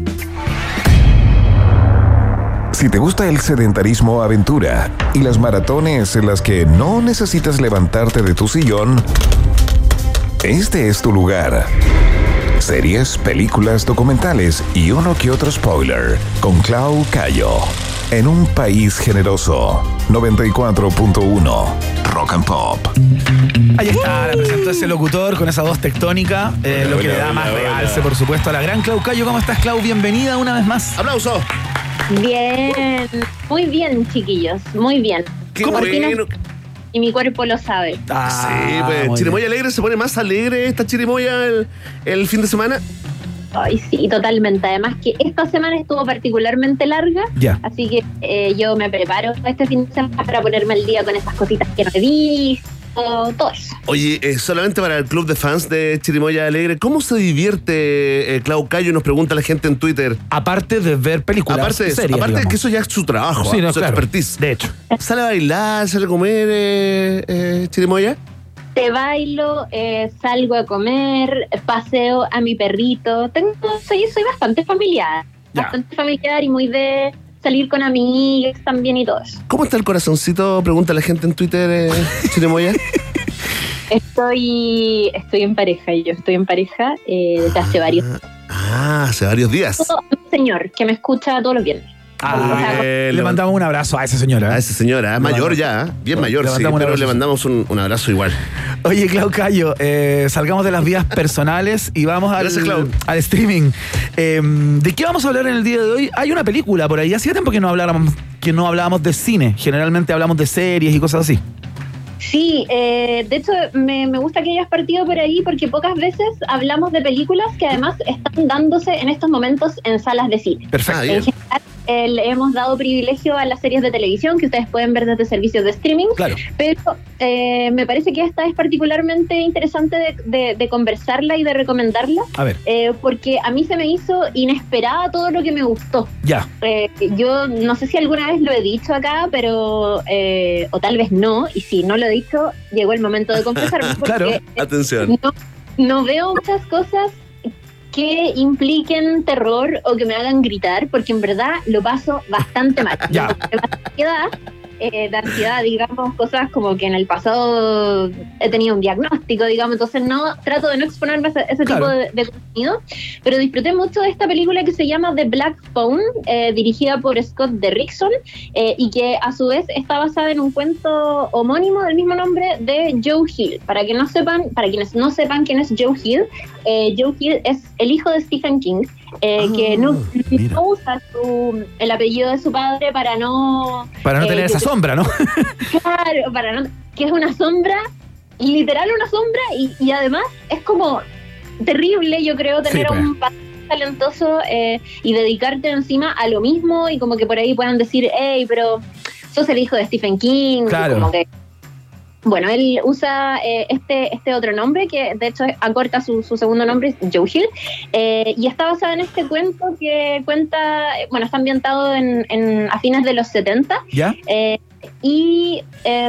Si te gusta el sedentarismo aventura y las maratones en las que no necesitas levantarte de tu sillón, este es tu lugar. Series, películas, documentales y uno que otro spoiler con Clau Cayo. En Un País Generoso, noventa y cuatro punto uno, Rock and Pop. Ahí está, la presentó ese locutor con esa voz tectónica, eh, lo que le da más realce, por supuesto, a la gran Clau Cayo. ¿Cómo estás, Clau? Bienvenida una vez más. ¡Aplauso! Bien, muy bien, chiquillos, muy bien. Qué Por fin bueno. y mi cuerpo lo sabe. Ah, sí, pues muy Chirimoya bien. Alegre se pone más alegre esta Chirimoya el, el fin de semana. Ay, sí, totalmente. Además que esta semana estuvo particularmente larga, Ya. así que eh, yo me preparo este fin de semana para ponerme al día con esas cositas que no he visto, todo eso. Oye, eh, solamente para el club de fans de Chirimoya Alegre, ¿cómo se divierte eh, Clau Cayo? Nos pregunta la gente en Twitter. Aparte de ver películas, Aparte de eso, series, aparte de digamos. que eso ya es su trabajo, Sí, ¿ah? no, su claro. expertise. De hecho. ¿Sale a bailar, sale a comer, eh, eh, Chirimoya? Te bailo, eh, salgo a comer, paseo a mi perrito. Tengo, soy, soy bastante familiar, Ya. bastante familiar y muy de salir con amigas también y todo eso. ¿Cómo está el corazoncito? Pregunta la gente en Twitter, eh, Chirimoya. Estoy, estoy en pareja, yo estoy en pareja eh, desde hace varios años. Ah, hace varios días. Señor, que me escucha todos los viernes. Ah, Eh, le mandamos un abrazo a esa señora. A esa señora, mayor ya, ¿eh? bien mayor, Le sí, mandamos un pero abrazo. le mandamos un, un abrazo igual. Oye, Clau Cayo, eh, salgamos de las vías personales y vamos al, Gracias, Clau. al streaming. Eh, ¿De qué vamos a hablar en el día de hoy? Hay una película por ahí. Hacía tiempo que no hablábamos, que no hablábamos de cine. Generalmente hablamos de series y cosas así. Sí, eh, de hecho me, me gusta que hayas partido por ahí porque pocas veces hablamos de películas que además están dándose en estos momentos en salas de cine. Perfecto. En general, eh, le hemos dado privilegio a las series de televisión que ustedes pueden ver desde servicios de streaming, Claro. pero eh, me parece que esta es particularmente interesante de, de- de conversarla y de recomendarla, A ver, eh, porque a mí se me hizo inesperada todo lo que me gustó. ya. Eh, yo no sé si alguna vez lo he dicho acá, pero eh, o tal vez no, y si no lo he dicho, llegó el momento de confesarme. Porque Claro, atención. no, no veo muchas cosas que impliquen terror o que me hagan gritar, porque en verdad lo paso bastante mal. Ya. De ansiedad, eh, de ansiedad, digamos, cosas como que en el pasado he tenido un diagnóstico, digamos, entonces no trato de no exponerme a ese, ese Claro. tipo de, de contenido, pero disfruté mucho de esta película que se llama The Black Phone, eh, dirigida por Scott Derrickson, eh, y que a su vez está basada en un cuento homónimo del mismo nombre de Joe Hill. Para que no sepan, para quienes no sepan quién es Joe Hill, eh, Joe Hill es el hijo de Stephen King, eh, Ah, que no, mira. no usa su, el apellido de su padre para no... Para no eh, tener que esa se- sombra, ¿no? Claro, para no, que es una sombra, literal una sombra, y, y además es como terrible, yo creo, tener Sí, a un padre talentoso eh, y dedicarte encima a lo mismo, y como que por ahí puedan decir, hey, pero sos el hijo de Stephen King, Claro. como que... Bueno, él usa eh, este, este otro nombre, que de hecho acorta su, su segundo nombre, Joe Hill, eh, y está basado en este cuento que cuenta, eh, bueno, está ambientado en, en, a fines de los setenta, ¿Ya? eh, y eh,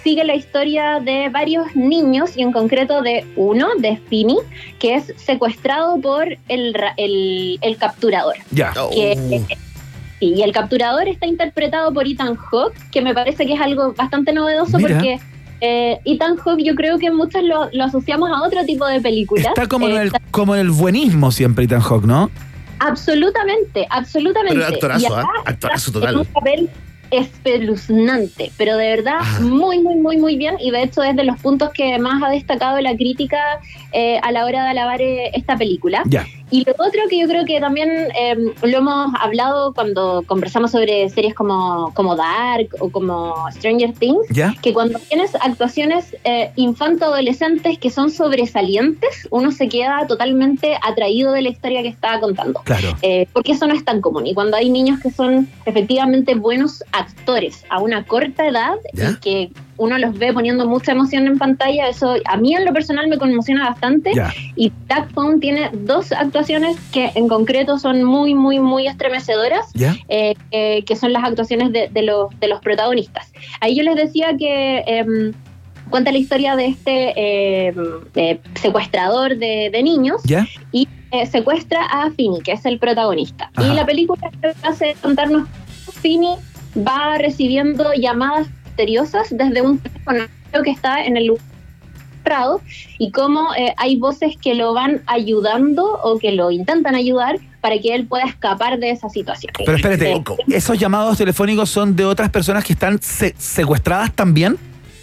sigue la historia de varios niños y en concreto de uno, de Finney, que es secuestrado por el, ra- el, el capturador. Ya. Que, eh, sí, y el capturador está interpretado por Ethan Hawke, que me parece que es algo bastante novedoso. Mira. Porque eh, Ethan Hawke yo creo que muchos lo, lo asociamos a otro tipo de películas. Está como, en Eh, el, como en el buenismo siempre Ethan Hawke, ¿no? Absolutamente, absolutamente. Pero actorazo, Y acá ¿eh? Actorazo está total. en un papel espeluznante, pero de verdad muy, muy, muy, muy bien, y de hecho es de los puntos que más ha destacado la crítica eh, a la hora de alabar eh, esta película. Ya. Y lo otro que yo creo que también eh, lo hemos hablado cuando conversamos sobre series como, como Dark o como Stranger Things, ¿Ya? que cuando tienes actuaciones eh, infanto-adolescentes que son sobresalientes, uno se queda totalmente atraído de la historia que estaba contando. Claro. Eh, porque eso no es tan común. Y cuando hay niños que son efectivamente buenos actores a una corta edad, ¿Ya? y que uno los ve poniendo mucha emoción en pantalla, eso a mí en lo personal me conmociona bastante. Ya. Y Black Phone tiene dos actuaciones que en concreto son muy, muy, muy estremecedoras, ¿Ya? eh, eh, que son las actuaciones de, de, los, de los protagonistas. Ahí yo les decía que eh, cuenta la historia de este eh, eh, secuestrador de, de niños, ¿Ya? y eh, secuestra a Finney, que es el protagonista. Ajá. Y la película lo que hace es contarnos cómo Finney va recibiendo llamadas misteriosas desde un teléfono que está en el lugar cerrado, y cómo eh, hay voces que lo van ayudando o que lo intentan ayudar para que él pueda escapar de esa situación. Pero espérate, Eh, ¿esos llamados telefónicos son de otras personas que están se- secuestradas también?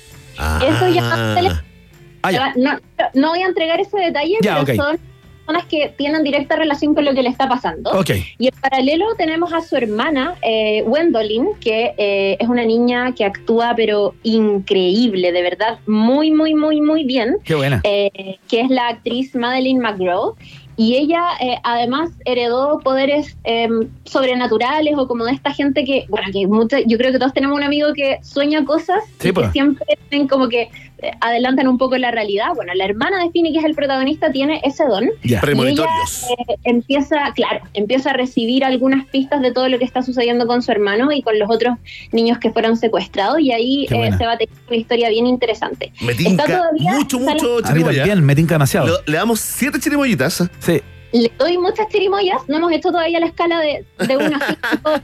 Eso ya Ah, ya. no, no voy a entregar ese detalle, Ya, pero ok. son personas que tienen directa relación con lo que le está pasando. Ok. Y en paralelo tenemos a su hermana, eh, Gwendolyn, que eh, es una niña que actúa pero increíble, de verdad, muy, muy, muy, muy bien. Qué buena. Eh, que es la actriz Madeleine McGraw. Y ella eh, además heredó poderes eh, sobrenaturales, o como de esta gente que, bueno, que mucha, yo creo que todos tenemos un amigo que sueña cosas, Sí, y pues. que siempre tienen como que eh, adelantan un poco la realidad. Bueno, la hermana de Finney, que es el protagonista, tiene ese don. Ya. Y Premonitorios. ella, eh, empieza, claro, empieza a recibir algunas pistas de todo lo que está sucediendo con su hermano y con los otros niños que fueron secuestrados, y ahí Qué eh, buena. se va a tener una historia bien interesante. Me Está tinca todavía- mucho, está mucho la- A mí chirimoya. también, me tinca demasiado. Le, le damos siete chirimoyitas. Sí. Le doy muchas chirimoyas, no hemos hecho todavía la escala de, de uno a cinco,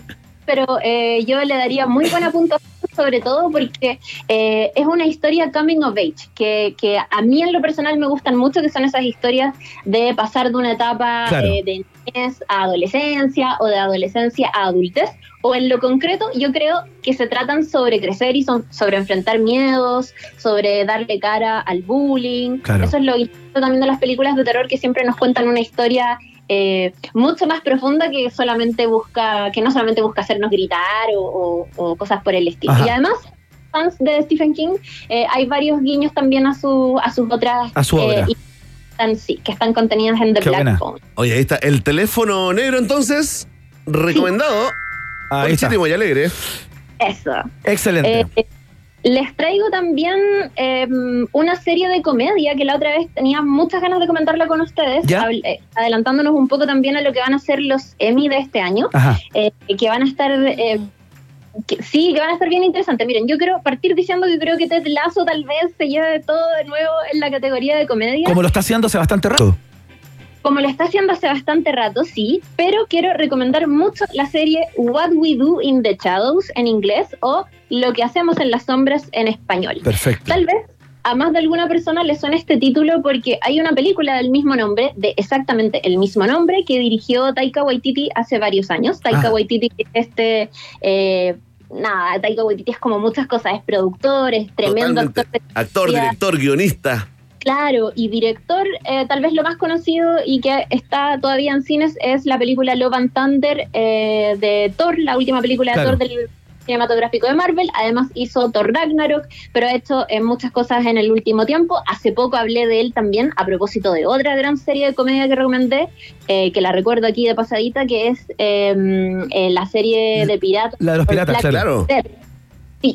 pero eh, yo le daría muy buena puntuación, sobre todo porque eh, es una historia coming of age, que, que a mí en lo personal me gustan mucho, que son esas historias de pasar de una etapa Claro. eh, de niñez a adolescencia, o de adolescencia a adultez, o en lo concreto yo creo que se tratan sobre crecer y son, sobre enfrentar miedos, sobre darle cara al bullying. Claro. Eso es lo interesante también de las películas de terror, que siempre nos cuentan una historia eh, mucho más profunda, que solamente busca, que no solamente busca hacernos gritar o, o- o cosas por el estilo. Ajá. Y además, fans de Stephen King, eh, hay varios guiños también a su a sus otras A su obra. eh, y- están- sí, que están contenidas en The Qué Black buena. Phone. Oye, ahí está el teléfono negro, entonces, recomendado. Ahí por está. Chirimoya Alegre. Eso. Excelente. Eh, les traigo también eh, una serie de comedia que la otra vez tenía muchas ganas de comentarla con ustedes, ¿Ya? habl- eh, adelantándonos un poco también a lo que van a ser los Emmy de este año, Ajá. eh, que van a estar, eh, que, sí, que van a estar bien interesantes. Miren, yo quiero partir diciendo que creo que Ted Lasso tal vez se lleve todo de nuevo en la categoría de comedia. Como lo está haciendo hace bastante rato. Como lo está haciendo hace bastante rato, sí, pero quiero recomendar mucho la serie What We Do in the Shadows en inglés, o Lo que hacemos en las sombras en español. Perfecto. Tal vez a más de alguna persona le suene este título porque hay una película del mismo nombre, de exactamente el mismo nombre, que dirigió Taika Waititi hace varios años. Taika Ah. Waititi es este... Eh, nada, Taika Waititi es como muchas cosas, es productor, es tremendo Totalmente. actor. de Actor, comedia. director, guionista. Claro, y director, eh, tal vez lo más conocido y que está todavía en cines es la película Love and Thunder eh, de Thor, la última película de Claro. Thor del cinematográfico de Marvel. Además hizo Thor Ragnarok, pero ha hecho eh, muchas cosas en el último tiempo. Hace poco hablé de él también a propósito de otra gran serie de comedia que recomendé, eh, que la recuerdo aquí de pasadita, que es eh, eh, la serie de piratas. La de los piratas, Black claro. Death. Sí.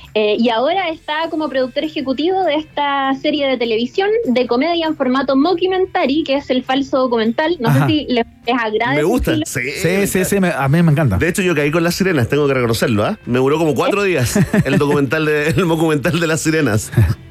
Eh, y ahora está como productor ejecutivo de esta serie de televisión de comedia en formato mockumentary, que es el falso documental. No Ajá. sé si les, les agrada. Me ese gusta. estilo. Sí, Sí, sí, sí, me- a mí me encanta. De hecho, yo caí con las sirenas, tengo que reconocerlo, ¿ah? Me duró como cuatro días el documental de, el documental de las sirenas.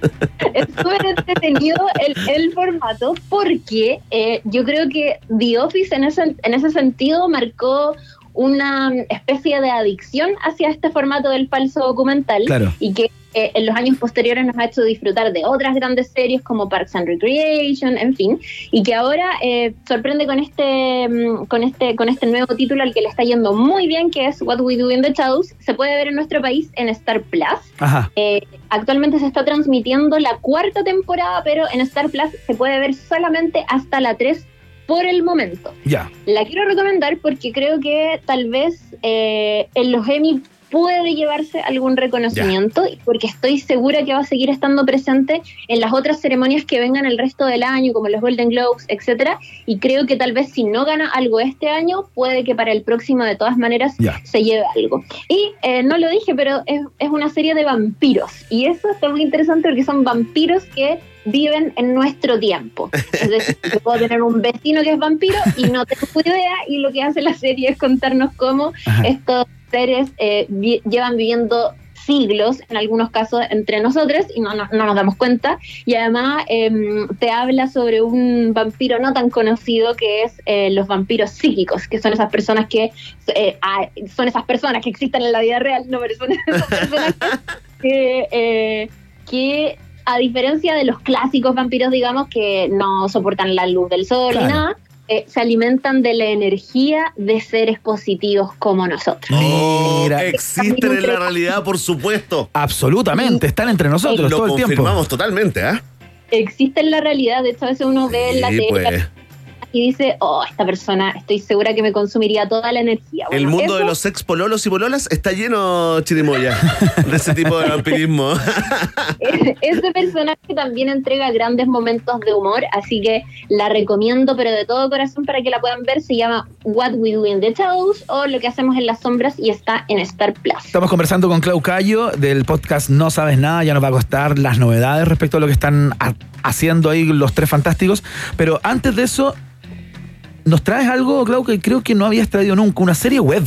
Es súper entretenido el, el formato porque eh, yo creo que The Office en ese, en ese sentido marcó una especie de adicción hacia este formato del falso documental Claro. y que eh, en los años posteriores nos ha hecho disfrutar de otras grandes series como Parks and Recreation, en fin, y que ahora eh, sorprende con este, mm, con este con este nuevo título al que le está yendo muy bien, que es What We Do in the Shadows. Se puede ver en nuestro país en Star Plus. Ajá. Eh, actualmente se está transmitiendo la cuarta temporada, pero en Star Plus se puede ver solamente hasta la tres por el momento. Ya. La quiero recomendar porque creo que tal vez eh, en los Emmy puede llevarse algún reconocimiento, y porque estoy segura que va a seguir estando presente en las otras ceremonias que vengan el resto del año, como los Golden Globes, etcétera, y creo que tal vez si no gana algo este año, puede que para el próximo de todas maneras Ya. se lleve algo. Y eh, no lo dije, pero es, es una serie de vampiros, y eso está muy interesante porque son vampiros que viven en nuestro tiempo. Es decir, yo puedo tener un vecino que es vampiro y no tengo idea, y lo que hace la serie es contarnos cómo Ajá. estos seres eh, vi- llevan viviendo siglos, en algunos casos, entre nosotros, y no, no, no nos damos cuenta. Y además eh, te habla sobre un vampiro no tan conocido, que es eh, los vampiros psíquicos, que son esas personas que eh, ah, son esas personas que existen en la vida real, no personas, esas personas que, eh, que a diferencia de los clásicos vampiros, digamos, que no soportan la luz del sol Claro. ni nada, eh, se alimentan de la energía de seres positivos como nosotros. Oh, existen en la realidad, por supuesto. Absolutamente, están entre nosotros Lo todo el tiempo. confirmamos totalmente, ¿ah? Existe en la realidad, de hecho a veces uno ve en la Sí, tele pues. y dice, oh, esta persona estoy segura que me consumiría toda la energía. El Bueno, mundo de eso- los ex pololos y pololas está lleno, Chirimoya, de ese tipo de vampirismo. Ese personaje también entrega grandes momentos de humor, así que la recomiendo, pero de todo corazón, para que la puedan ver. Se llama What We Do in the Shadows, o Lo que hacemos en las sombras, y está en Star Plus. Estamos conversando con Clau Cayo del podcast No Sabes Nada. Ya nos va a contar las novedades respecto a lo que están ha- haciendo ahí los tres fantásticos. Pero antes de eso, nos traes algo, Clau, que creo que no habías traído nunca, una serie web.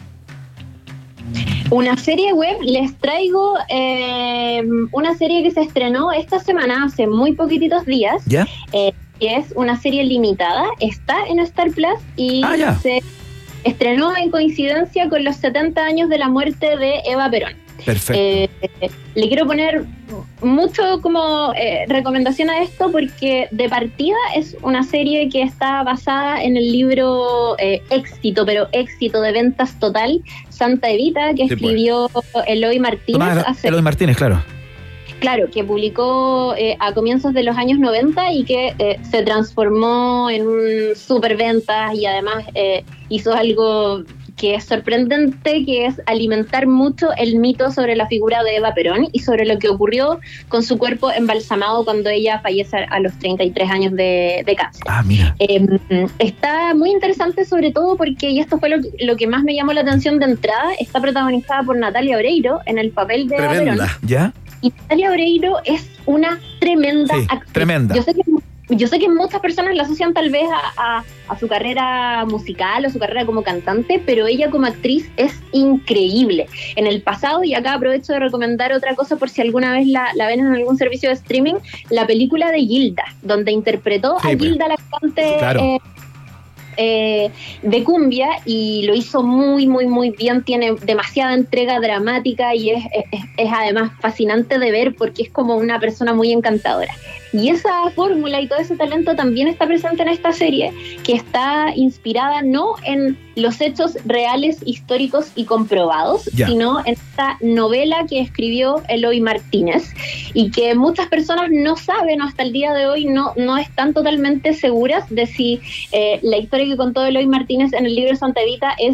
Una serie web, les traigo eh, una serie que se estrenó esta semana, hace muy poquititos días, ¿Ya? eh, que es una serie limitada, está en Star Plus y Ah, ya. se estrenó en coincidencia con los setenta años de la muerte de Eva Perón. Perfecto. Eh, le quiero poner mucho como eh, recomendación a esto, porque de partida es una serie que está basada en el libro eh, Éxito, pero éxito de ventas total, Santa Evita, que Sí, pues. escribió Eloy Martínez Tomás hace... Eloy Martínez, claro. Claro, que publicó eh, a comienzos de los años noventa y que eh, se transformó en un superventas, y además eh, hizo algo que es sorprendente, que es alimentar mucho el mito sobre la figura de Eva Perón y sobre lo que ocurrió con su cuerpo embalsamado cuando ella fallece a los treinta y tres años de, de cáncer. Ah, mira. Eh, está muy interesante, sobre todo porque, y esto fue lo, lo que más me llamó la atención de entrada, está protagonizada por Natalia Oreiro en el papel de Eva Perón. Tremenda. ¿Ya? Y Natalia Oreiro es una tremenda Sí, actriz. tremenda. Yo sé que, yo sé que muchas personas la asocian tal vez a, a, a su carrera musical o su carrera como cantante, pero ella como actriz es increíble. En el pasado, y acá aprovecho de recomendar otra cosa por si alguna vez la, la ven en algún servicio de streaming, la película de Gilda, donde interpretó Sí, a pues. Gilda, la cantante Claro. eh, eh, de cumbia, y lo hizo muy, muy, muy bien. Tiene demasiada entrega dramática y es, es, es además fascinante de ver porque es como una persona muy encantadora. Y esa fórmula y todo ese talento también está presente en esta serie, que está inspirada no en los hechos reales, históricos y comprobados, Ya. sino en esta novela que escribió Eloy Martínez, y que muchas personas no saben, o hasta el día de hoy no, no están totalmente seguras de si eh, la historia que contó Eloy Martínez en el libro Santa Evita es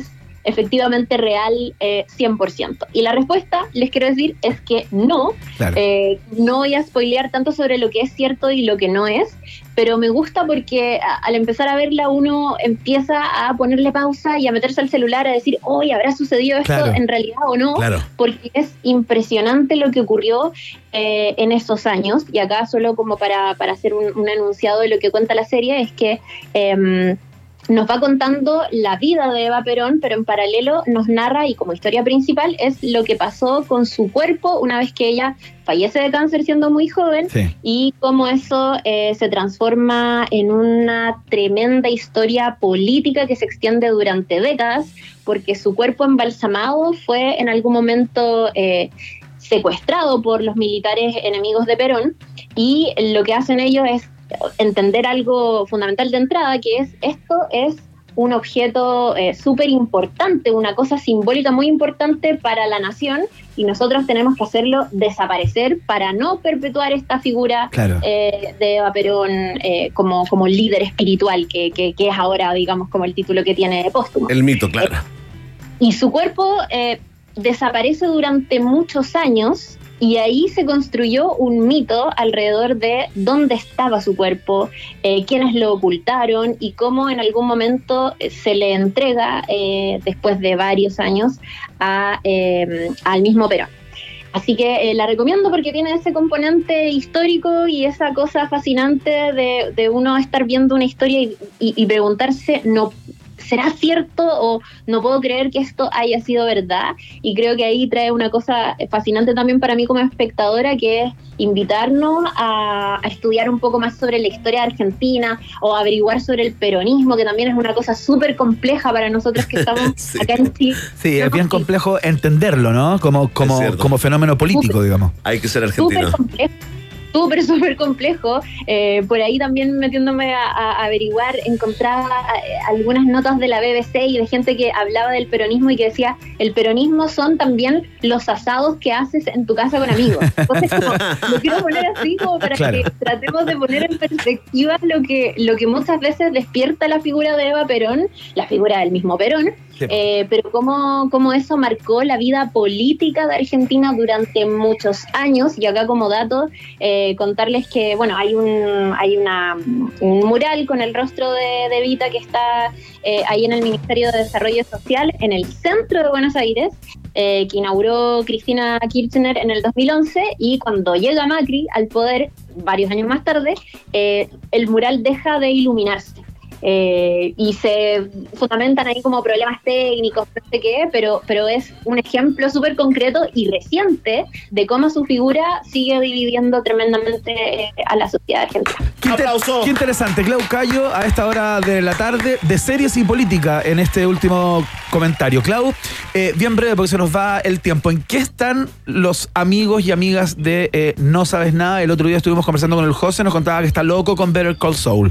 efectivamente real eh, cien por ciento. Y la respuesta, les quiero decir, es que no. Claro. Eh, no voy a spoilear tanto sobre lo que es cierto y lo que no es, pero me gusta porque a, al empezar a verla uno empieza a ponerle pausa y a meterse al celular a decir, hoy ¿habrá sucedido esto Claro. en realidad o no? Claro. Porque es impresionante lo que ocurrió eh, en esos años. Y acá solo como para, para hacer un, un enunciado de lo que cuenta la serie es que eh, nos va contando la vida de Eva Perón, pero en paralelo nos narra, y como historia principal, es lo que pasó con su cuerpo una vez que ella fallece de cáncer siendo muy joven, Sí. y cómo eso eh, se transforma en una tremenda historia política que se extiende durante décadas, porque su cuerpo embalsamado fue en algún momento eh, secuestrado por los militares enemigos de Perón, y lo que hacen ellos es entender algo fundamental de entrada, que es esto es un objeto eh, súper importante, una cosa simbólica muy importante para la nación, y nosotros tenemos que hacerlo desaparecer para no perpetuar esta figura Claro. eh, de Eva Perón eh, como, como líder espiritual, que, que, que es ahora, digamos, como el título que tiene póstumo. El mito, claro. Y su cuerpo eh, desaparece durante muchos años, y ahí se construyó un mito alrededor de dónde estaba su cuerpo, eh, quiénes lo ocultaron y cómo en algún momento eh, se le entrega, eh, después de varios años, a, eh, al mismo Perón. Así que eh, la recomiendo porque tiene ese componente histórico y esa cosa fascinante de, de uno estar viendo una historia y, y, y preguntarse, no, ¿será cierto o no puedo creer que esto haya sido verdad? Y creo que ahí trae una cosa fascinante también para mí como espectadora, que es invitarnos a, a estudiar un poco más sobre la historia de Argentina o averiguar sobre el peronismo, que también es una cosa súper compleja para nosotros que estamos Sí. acá en Chile. Sí, es bien complejo entenderlo, ¿no? Como, Es como, cierto. como fenómeno político, digamos. Hay que ser Súper argentino. complejo. Súper, súper complejo. Eh, por ahí también metiéndome a, a averiguar, encontraba eh, algunas notas de la B B C y de gente que hablaba del peronismo y que decía, el peronismo son también los asados que haces en tu casa con amigos. Entonces, como, lo quiero poner así como para Claro. que tratemos de poner en perspectiva lo que, lo que muchas veces despierta la figura de Eva Perón, la figura del mismo Perón, Sí. eh, pero cómo, cómo eso marcó la vida política de Argentina durante muchos años. Y acá como dato, eh, contarles que, bueno, hay un hay una un mural con el rostro de, de Evita que está eh, ahí en el Ministerio de Desarrollo Social, en el centro de Buenos Aires, eh, que inauguró Cristina Kirchner en el dos mil once, y cuando llega Macri al poder, varios años más tarde, eh, el mural deja de iluminarse. Eh, y se fundamentan ahí como problemas técnicos, no sé qué, pero, pero es un ejemplo súper concreto y reciente de cómo su figura sigue dividiendo tremendamente eh, a la sociedad argentina. Qué, inter- qué interesante, Clau Cayo, a esta hora de la tarde, de series y política en este último comentario. Clau, eh, bien breve porque se nos va el tiempo. ¿En qué están los amigos y amigas de eh, No Sabes Nada? El otro día estuvimos conversando con el José, nos contaba que está loco con Better Call Saul.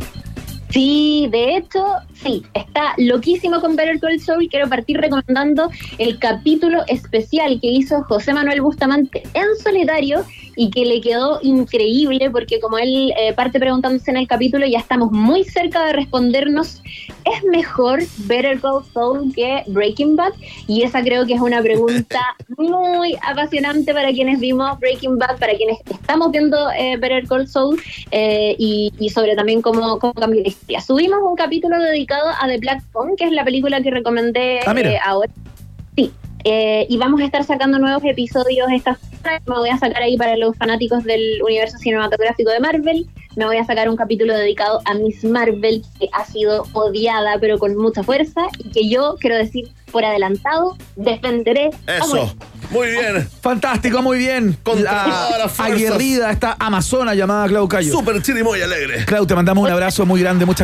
Sí, de hecho, sí, está loquísimo con Better Call Saul. Quiero partir recomendando el capítulo especial que hizo José Manuel Bustamante en solitario y que le quedó increíble porque como él eh, parte preguntándose en el capítulo, ya estamos muy cerca de respondernos, ¿es mejor Better Call Saul que Breaking Bad? Y esa creo que es una pregunta muy apasionante para quienes vimos Breaking Bad, para quienes estamos viendo eh, Better Call Saul, eh, y, y sobre también cómo, cómo cambió la historia. Subimos un capítulo dedicado a The Black Phone, que es la película que recomendé Ah, mira. eh, ahora. Sí, eh, y vamos a estar sacando nuevos episodios esta semana. Me voy a sacar ahí para los fanáticos del universo cinematográfico de Marvel. Me voy a sacar un capítulo dedicado a Miss Marvel, que ha sido odiada pero con mucha fuerza y que yo, quiero decir por adelantado, defenderé. a muerte. Eso. Muy bien. Fantástico, muy bien. Contra La todas las fuerzas. aguerrida, esta amazona llamada Clau Cayo. Súper chida y muy alegre. Clau, te mandamos un abrazo muy grande. Muchas